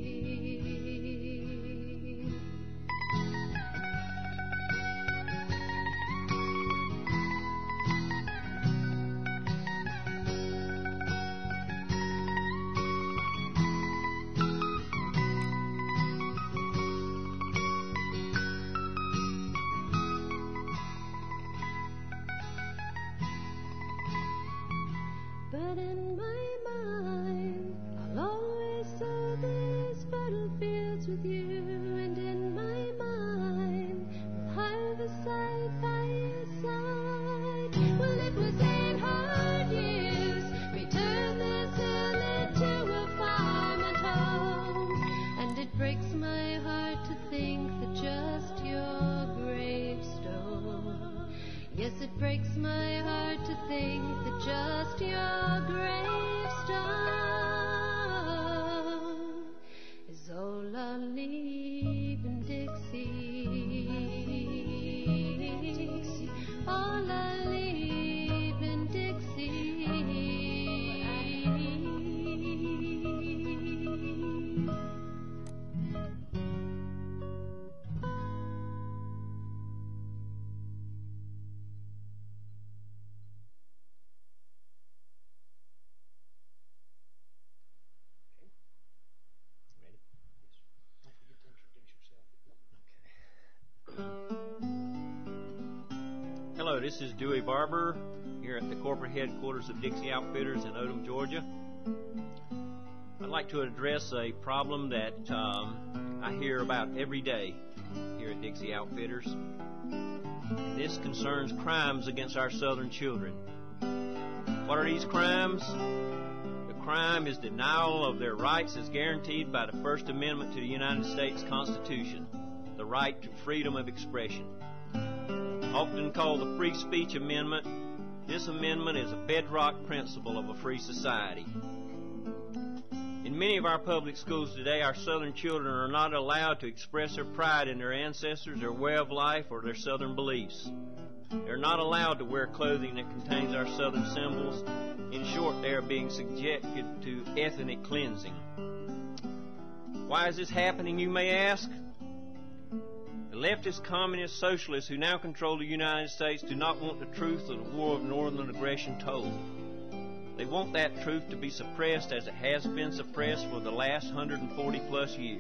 But in my mind, I'll always sow these fertile fields with you, and in my mind, we'll harvest side by side. Well, it was eight hard years. We turned this hill into a farm and home, and it breaks my heart to think that just your gravestone. Yes, it breaks my heart to think that just your gravestone is all I'll leave in Dixie. All I'll leave in Dixie. Hello, this is Dewey Barber here at the corporate headquarters of Dixie Outfitters in Odom, Georgia. I'd like to address a problem that um, I hear about every day here at Dixie Outfitters. This concerns crimes against our southern children. What are these crimes? The crime is denial of their rights as guaranteed by the First Amendment to the United States Constitution, the right to freedom of expression. Often called the Free Speech Amendment, this amendment is a bedrock principle of a free society. In many of our public schools today, our southern children are not allowed to express their pride in their ancestors, their way of life, or their southern beliefs. They're not allowed to wear clothing that contains our southern symbols. In short, they are being subjected to ethnic cleansing. Why is this happening, you may ask? The leftist, communist, socialists who now control the United States do not want the truth of the war of northern aggression told. They want that truth to be suppressed as it has been suppressed for the last one hundred forty plus years.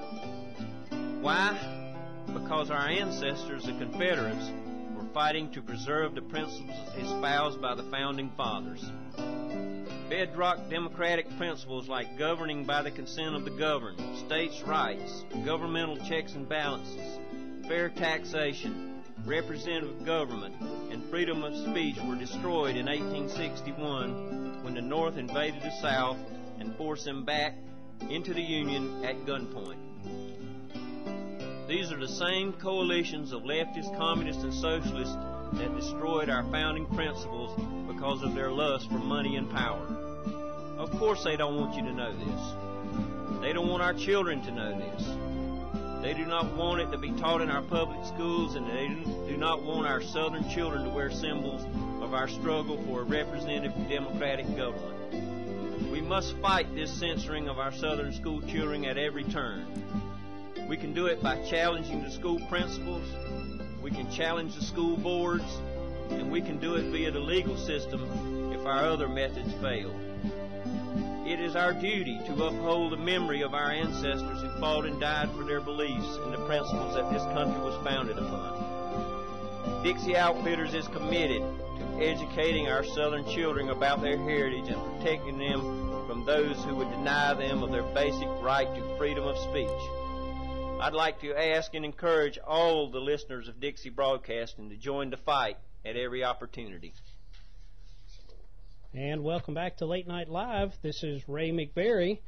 Why? Because our ancestors, the Confederates, were fighting to preserve the principles espoused by the Founding Fathers. Bedrock democratic principles like governing by the consent of the governed, states' rights, governmental checks and balances, fair taxation, representative government, and freedom of speech were destroyed in eighteen sixty-one when the North invaded the South and forced them back into the Union at gunpoint. These are the same coalitions of leftists, communists, and socialists that destroyed our founding principles because of their lust for money and power. Of course they don't want you to know this. They don't want our children to know this. They do not want it to be taught in our public schools, and they do not want our southern children to wear symbols of our struggle for a representative democratic government. We must fight this censoring of our southern school children at every turn. We can do it by challenging the school principals, we can challenge the school boards, and we can do it via the legal system if our other methods fail. It is our duty to uphold the memory of our ancestors who fought and died for their beliefs and the principles that this country was founded upon. Dixie Outfitters is committed to educating our southern children about their heritage and protecting them from those who would deny them of their basic right to freedom of speech. I'd like to ask and encourage all the listeners of Dixie Broadcasting to join the fight at every opportunity. And welcome back to Late Night Live. This is Ray McBary.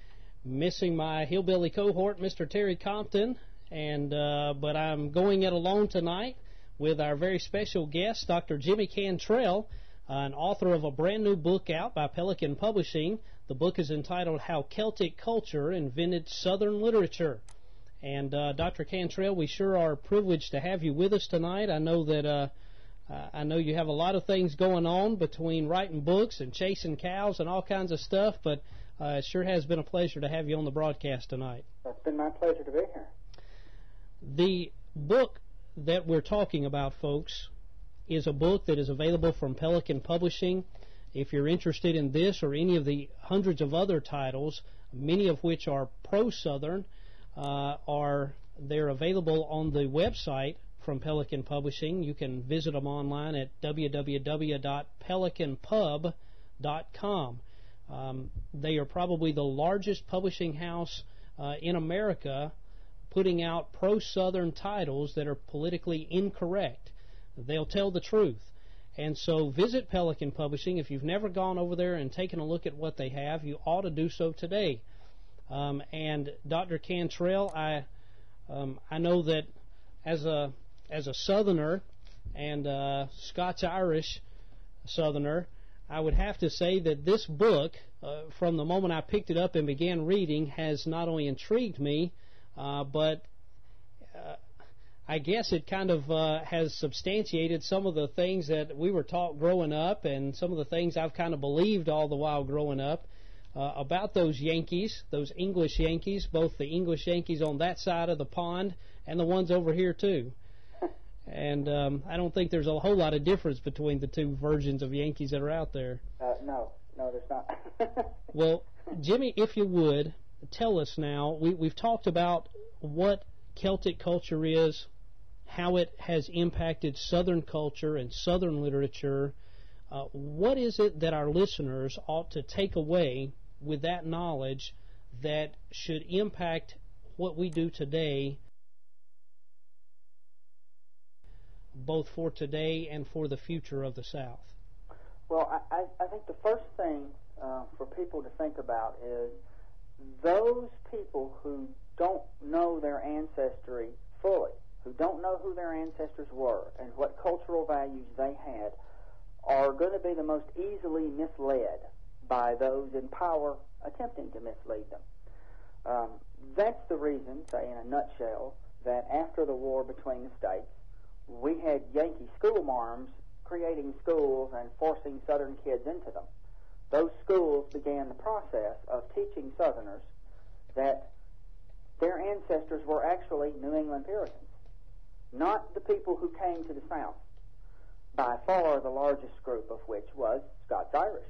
missing my hillbilly cohort, Mister Terry Compton, and uh, but I'm going it alone tonight with our very special guest, Doctor Jimmy Cantrell, uh, an author of a brand new book out by Pelican Publishing. The book is entitled How Celtic Culture Invented Southern Literature. And uh, Doctor Cantrell, we sure are privileged to have you with us tonight. I know that uh, uh, I know you have a lot of things going on between writing books and chasing cows and all kinds of stuff, but uh, it sure has been a pleasure to have you on the broadcast tonight. It's been my pleasure to be here. The book that we're talking about, folks, is a book that is available from Pelican Publishing. If you're interested in this or any of the hundreds of other titles, many of which are pro-Southern, uh, are they're available on the website from Pelican Publishing. You can visit them online at w w w dot pelican pub dot com. Um, they are probably the largest publishing house uh, in America, putting out pro-Southern titles that are politically incorrect. They'll tell the truth. And so visit Pelican Publishing. If you've never gone over there and taken a look at what they have, you ought to do so today. Um, and Doctor Cantrell, I um, I know that as a as a Southerner and a Scots-Irish Southerner, I would have to say that this book, uh, from the moment I picked it up and began reading, has not only intrigued me, uh, but uh, I guess it kind of uh, has substantiated some of the things that we were taught growing up and some of the things I've kind of believed all the while growing up uh, about those Yankees, those English Yankees, both the English Yankees on that side of the pond and the ones over here too. And um, I don't think there's a whole lot of difference between the two versions of Yankees that are out there. Uh, no, no, there's not. Well, Jimmy, if you would, tell us now, we, we've talked about what Celtic culture is, how it has impacted Southern culture and Southern literature. Uh, what is it that our listeners ought to take away with that knowledge that should impact what we do today, both for today and for the future of the South? Well, I, I, I think the first thing uh, for people to think about is those people who don't know their ancestry fully, who don't know who their ancestors were and what cultural values they had, are going to be the most easily misled by those in power attempting to mislead them. Um, that's the reason, say in a nutshell, that after the war between the states, we had Yankee school marms creating schools and forcing Southern kids into them. Those schools began the process of teaching Southerners that their ancestors were actually New England Puritans, not the people who came to the South, by far the largest group of which was Scots-Irish.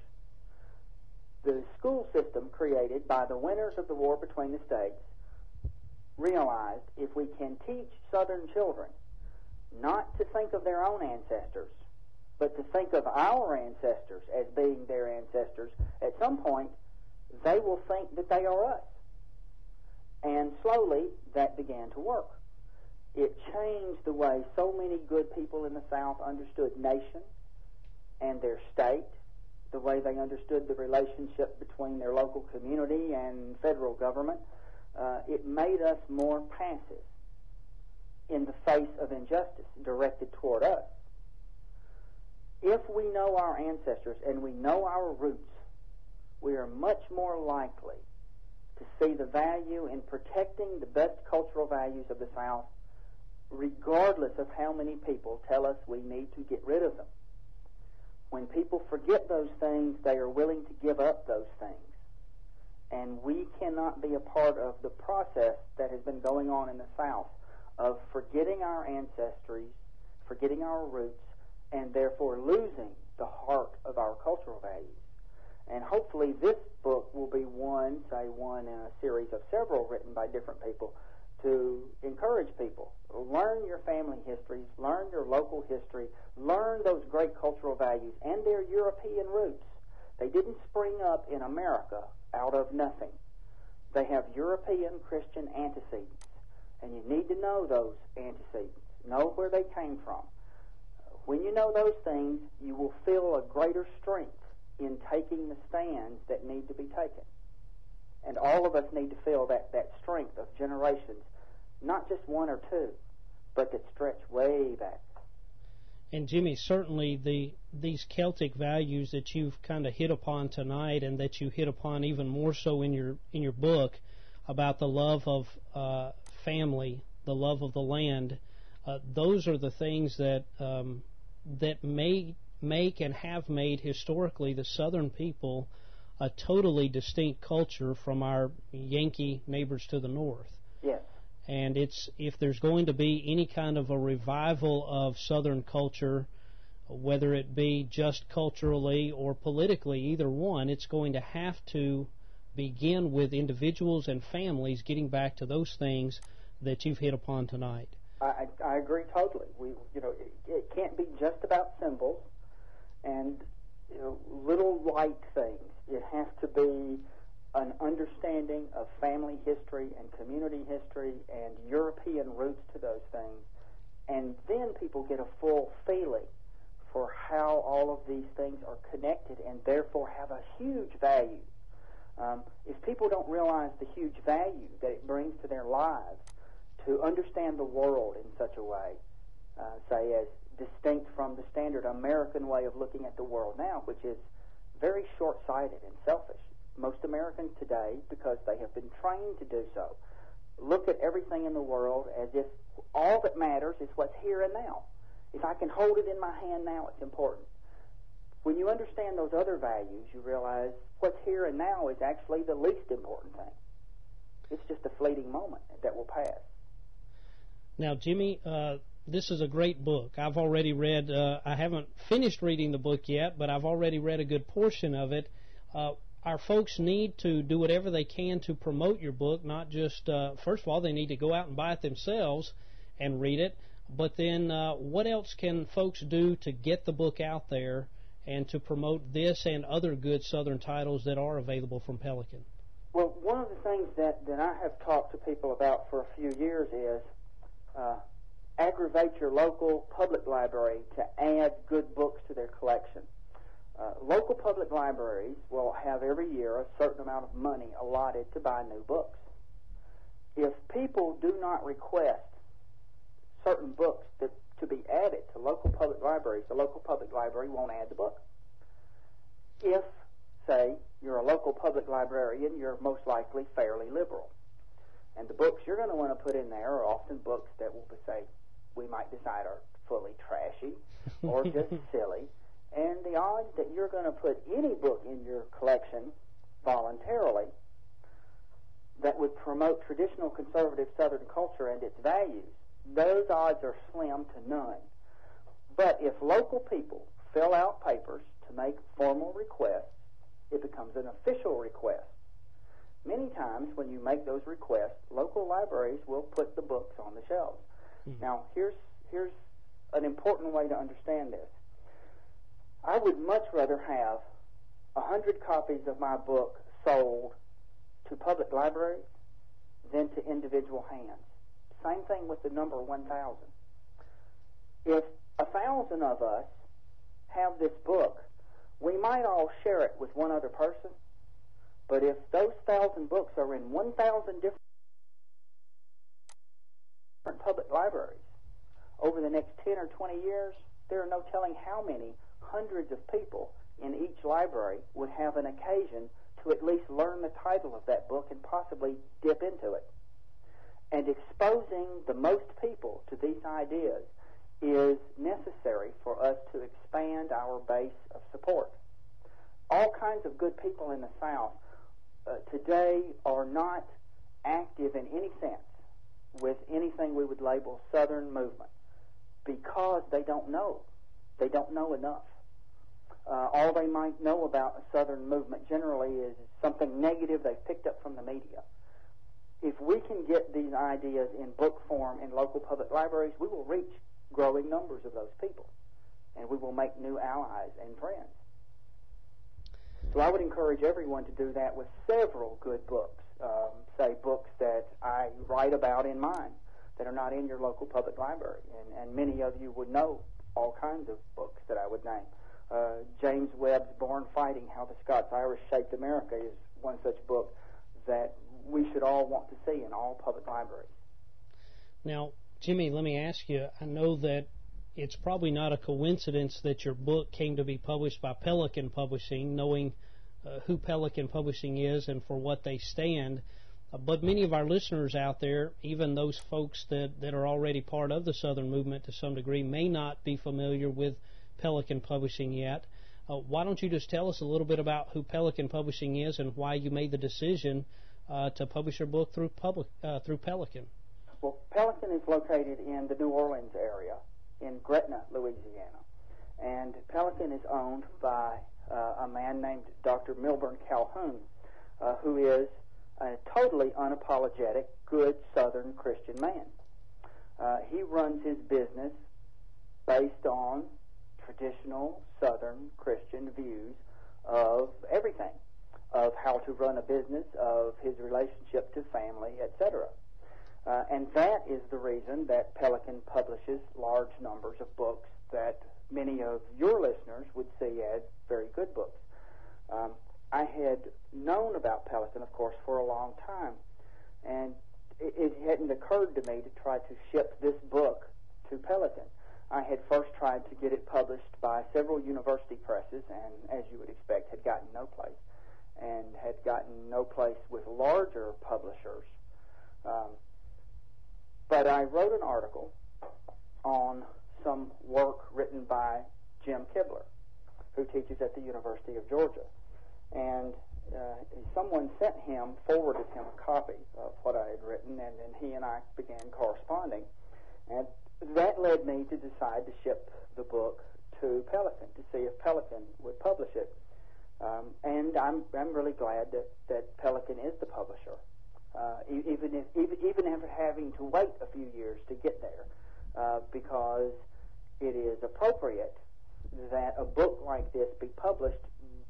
The school system created by the winners of the war between the states realized if we can teach Southern children not to think of their own ancestors, but to think of our ancestors as being their ancestors, at some point they will think that they are us. And slowly that began to work. It changed the way so many good people in the South understood nation and their state, the way they understood the relationship between their local community and federal government. Uh, it made us more passive in the face of injustice directed toward us. If we know our ancestors and we know our roots, we are much more likely to see the value in protecting the best cultural values of the South, regardless of how many people tell us we need to get rid of them. When people forget those things, they are willing to give up those things. And we cannot be a part of the process that has been going on in the South of forgetting our ancestries, forgetting our roots, and therefore losing the heart of our cultural values. And hopefully this book will be one, say one in a series of several written by different people, to encourage people. Learn your family histories, learn your local history, learn those great cultural values and their European roots. They didn't spring up in America out of nothing. They have European Christian antecedents, and you need to know those antecedents, know where they came from. When you know those things, you will feel a greater strength in taking the stands that need to be taken. And all of us need to feel that, that strength of generations, not just one or two, but that stretch way back. And Jimmy, certainly the these Celtic values that you've kind of hit upon tonight, and that you hit upon even more so in your in your book about the love of uh, family, the love of the land, uh, those are the things that um, that may make and have made historically the Southern people a totally distinct culture from our Yankee neighbors to the north. Yes. And it's if there's going to be any kind of a revival of Southern culture, whether it be just culturally or politically, either one, it's going to have to begin with individuals and families getting back to those things that you've hit upon tonight. I, I agree totally. We, you know, it, it can't be just about symbols and you know, little light things. It has to be an understanding of family history and community history and European roots to those things, and then people get a full feeling for how all of these things are connected and therefore have a huge value. Um, if people don't realize the huge value that it brings to their lives to understand the world in such a way, uh, say as distinct from the standard American way of looking at the world now, which is very short-sighted and selfish. Most Americans today, because they have been trained to do so, look at everything in the world as if all that matters is what's here and now. If I can hold it in my hand now, it's important. When you understand those other values, you realize what's here and now is actually the least important thing. It's just a fleeting moment that will pass. Now, Jimmy, uh, this is a great book. I've already read, uh, I haven't finished reading the book yet, but I've already read a good portion of it. Uh, Our folks need to do whatever they can to promote your book, not just, uh, first of all, they need to go out and buy it themselves and read it, but then uh, what else can folks do to get the book out there and to promote this and other good Southern titles that are available from Pelican? Well, one of the things that, that I have talked to people about for a few years is uh, aggravate your local public library to add good books to their collection. Uh, local public libraries will have every year a certain amount of money allotted to buy new books. If people do not request certain books that, to be added to local public libraries, the local public library won't add the book. If, say, you're a local public librarian, you're most likely fairly liberal. And the books you're going to want to put in there are often books that will say, we might decide are fully trashy or just silly. And the odds that you're going to put any book in your collection voluntarily that would promote traditional conservative Southern culture and its values, those odds are slim to none. But if local people fill out papers to make formal requests, it becomes an official request. Many times when you make those requests, local libraries will put the books on the shelves. Mm-hmm. Now, here's, here's an important way to understand this. I would much rather have a hundred copies of my book sold to public libraries than to individual hands. Same thing with the number one thousand. If a thousand of us have this book, we might all share it with one other person, but if those thousand books are in one thousand different public libraries over the next ten or twenty years, there are no telling how many hundreds of people in each library would have an occasion to at least learn the title of that book and possibly dip into it. And exposing the most people to these ideas is necessary for us to expand our base of support. All kinds of good people in the South uh, today are not active in any sense with anything we would label Southern movement because they don't know. They don't know enough. Uh, all they might know about a Southern movement generally is something negative they've picked up from the media. If we can get these ideas in book form in local public libraries, we will reach growing numbers of those people, and we will make new allies and friends. So I would encourage everyone to do that with several good books, um, say books that I write about in mine that are not in your local public library, and, and many of you would know all kinds of books that I would name. Uh, James Webb's Born Fighting, How the Scots-Irish Shaped America is one such book that want to see in all public libraries. Now, Jimmy, let me ask you, I know that it's probably not a coincidence that your book came to be published by Pelican Publishing, knowing uh, who Pelican Publishing is and for what they stand. Uh, but many of our listeners out there, even those folks that, that are already part of the Southern movement to some degree, may not be familiar with Pelican Publishing yet. Uh, why don't you just tell us a little bit about who Pelican Publishing is and why you made the decision uh, to publish your book through public uh, through Pelican? Well, Pelican is located in the New Orleans area, in Gretna, Louisiana. And Pelican is owned by uh, a man named Doctor Milburn Calhoun, uh, who is a totally unapologetic, good Southern Christian man. Uh, he runs his business based on traditional Southern Christian views of everything, of how to run a business, of his relationship to family, et cetera. Uh, and that is the reason that Pelican publishes large numbers of books that many of your listeners would see as very good books. Um, I had known about Pelican, of course, for a long time, and it, it hadn't occurred to me to try to ship this book to Pelican. I had first tried to get it published by several university presses, and as you would expect, had gotten no place, and had gotten no place with larger publishers. Um, But I wrote an article on some work written by Jim Kibler, who teaches at the University of Georgia. And uh, someone sent him, forwarded him a copy of what I had written, and then he and I began corresponding. And that led me to decide to ship the book to Pelican, to see if Pelican would publish it. Um, and I'm, I'm really glad that, that Pelican is the publisher. Uh, even if even, even after having to wait a few years to get there, uh, because it is appropriate that a book like this be published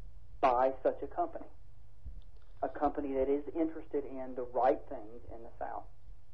by such a company, a company that is interested in the right things in the South.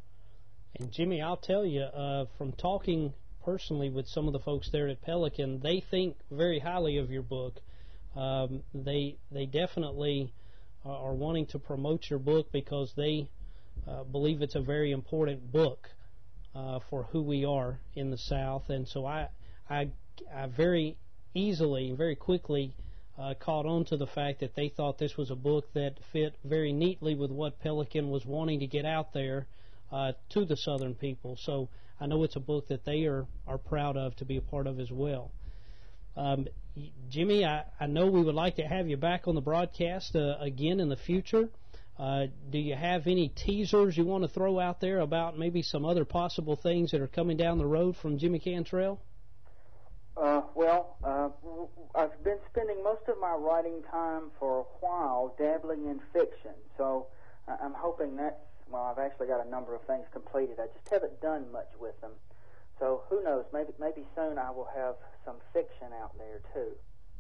And Jimmy, I'll tell you, uh, from talking personally with some of the folks there at Pelican, they think very highly of your book. Um, they they definitely are wanting to promote your book because they uh, believe it's a very important book uh, for who we are in the South. And so I, I, I very easily, very quickly uh, caught on to the fact that they thought this was a book that fit very neatly with what Pelican was wanting to get out there uh, to the Southern people. So I know it's a book that they are, are proud of to be a part of as well. Um, Jimmy, I, I know we would like to have you back on the broadcast uh, again in the future. Uh, do you have any teasers you want to throw out there about maybe some other possible things that are coming down the road from Jimmy Cantrell? Uh, well, uh, I've been spending most of my writing time for a while dabbling in fiction, so I'm hoping that's, well, I've actually got a number of things completed. I just haven't done much with them. So who knows, maybe maybe soon I will have some fiction out there too.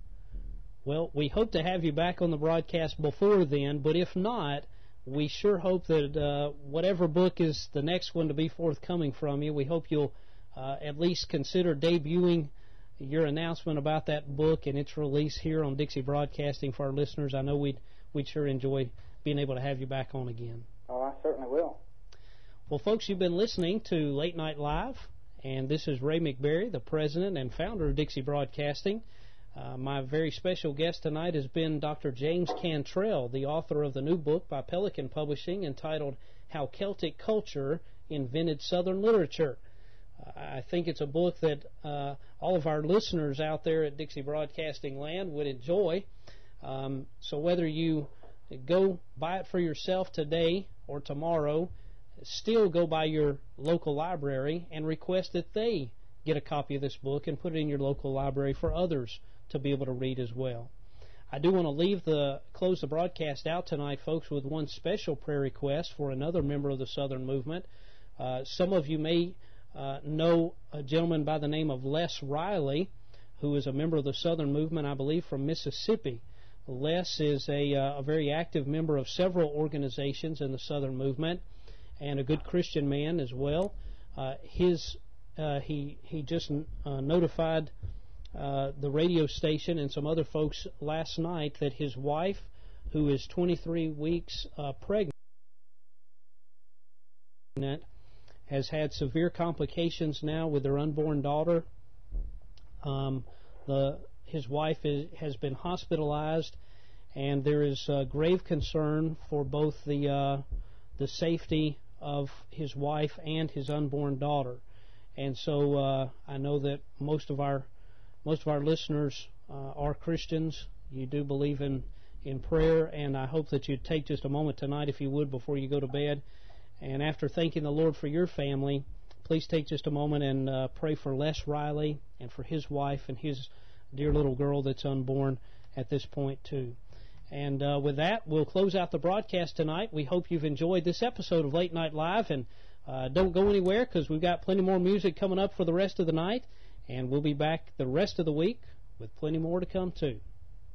Well, we hope to have you back on the broadcast before then, but if not, we sure hope that uh, whatever book is the next one to be forthcoming from you, we hope you'll uh, at least consider debuting your announcement about that book and its release here on Dixie Broadcasting for our listeners. I know we'd, we'd sure enjoy being able to have you back on again. Oh, I certainly will. Well, folks, you've been listening to Late Night Live. And this is Ray McBarry, the president and founder of Dixie Broadcasting. Uh, my very special guest tonight has been Doctor James Cantrell, the author of the new book by Pelican Publishing entitled How Celtic Culture Invented Southern Literature. Uh, I think it's a book that uh, all of our listeners out there at Dixie Broadcasting Land would enjoy. Um, so whether you go buy it for yourself today or tomorrow, still go by your local library and request that they get a copy of this book and put it in your local library for others to be able to read as well. I do want to leave the close the broadcast out tonight, folks, with one special prayer request for another member of the Southern Movement. Uh, some of you may uh, know a gentleman by the name of Les Riley, who is a member of the Southern Movement, I believe, from Mississippi. Les is a, uh, a very active member of several organizations in the Southern Movement, and a good Christian man as well. Uh, his uh, he he just uh, notified uh, the radio station and some other folks last night that his wife, who is twenty-three weeks uh, pregnant, has had severe complications now with their unborn daughter. Um, the his wife is, has been hospitalized, and there is uh, grave concern for both the uh, the safety of his wife and his unborn daughter. And so uh, I know that most of our most of our listeners uh, are Christians. You do believe in in prayer, and I hope that you take just a moment tonight, if you would, before you go to bed. And after thanking the Lord for your family, please take just a moment and uh, pray for Les Riley and for his wife and his dear little girl that's unborn at this point, too. And uh, with that, we'll close out the broadcast tonight. We hope you've enjoyed this episode of Late Night Live, and uh, don't go anywhere, because we've got plenty more music coming up for the rest of the night, and we'll be back the rest of the week with plenty more to come, too.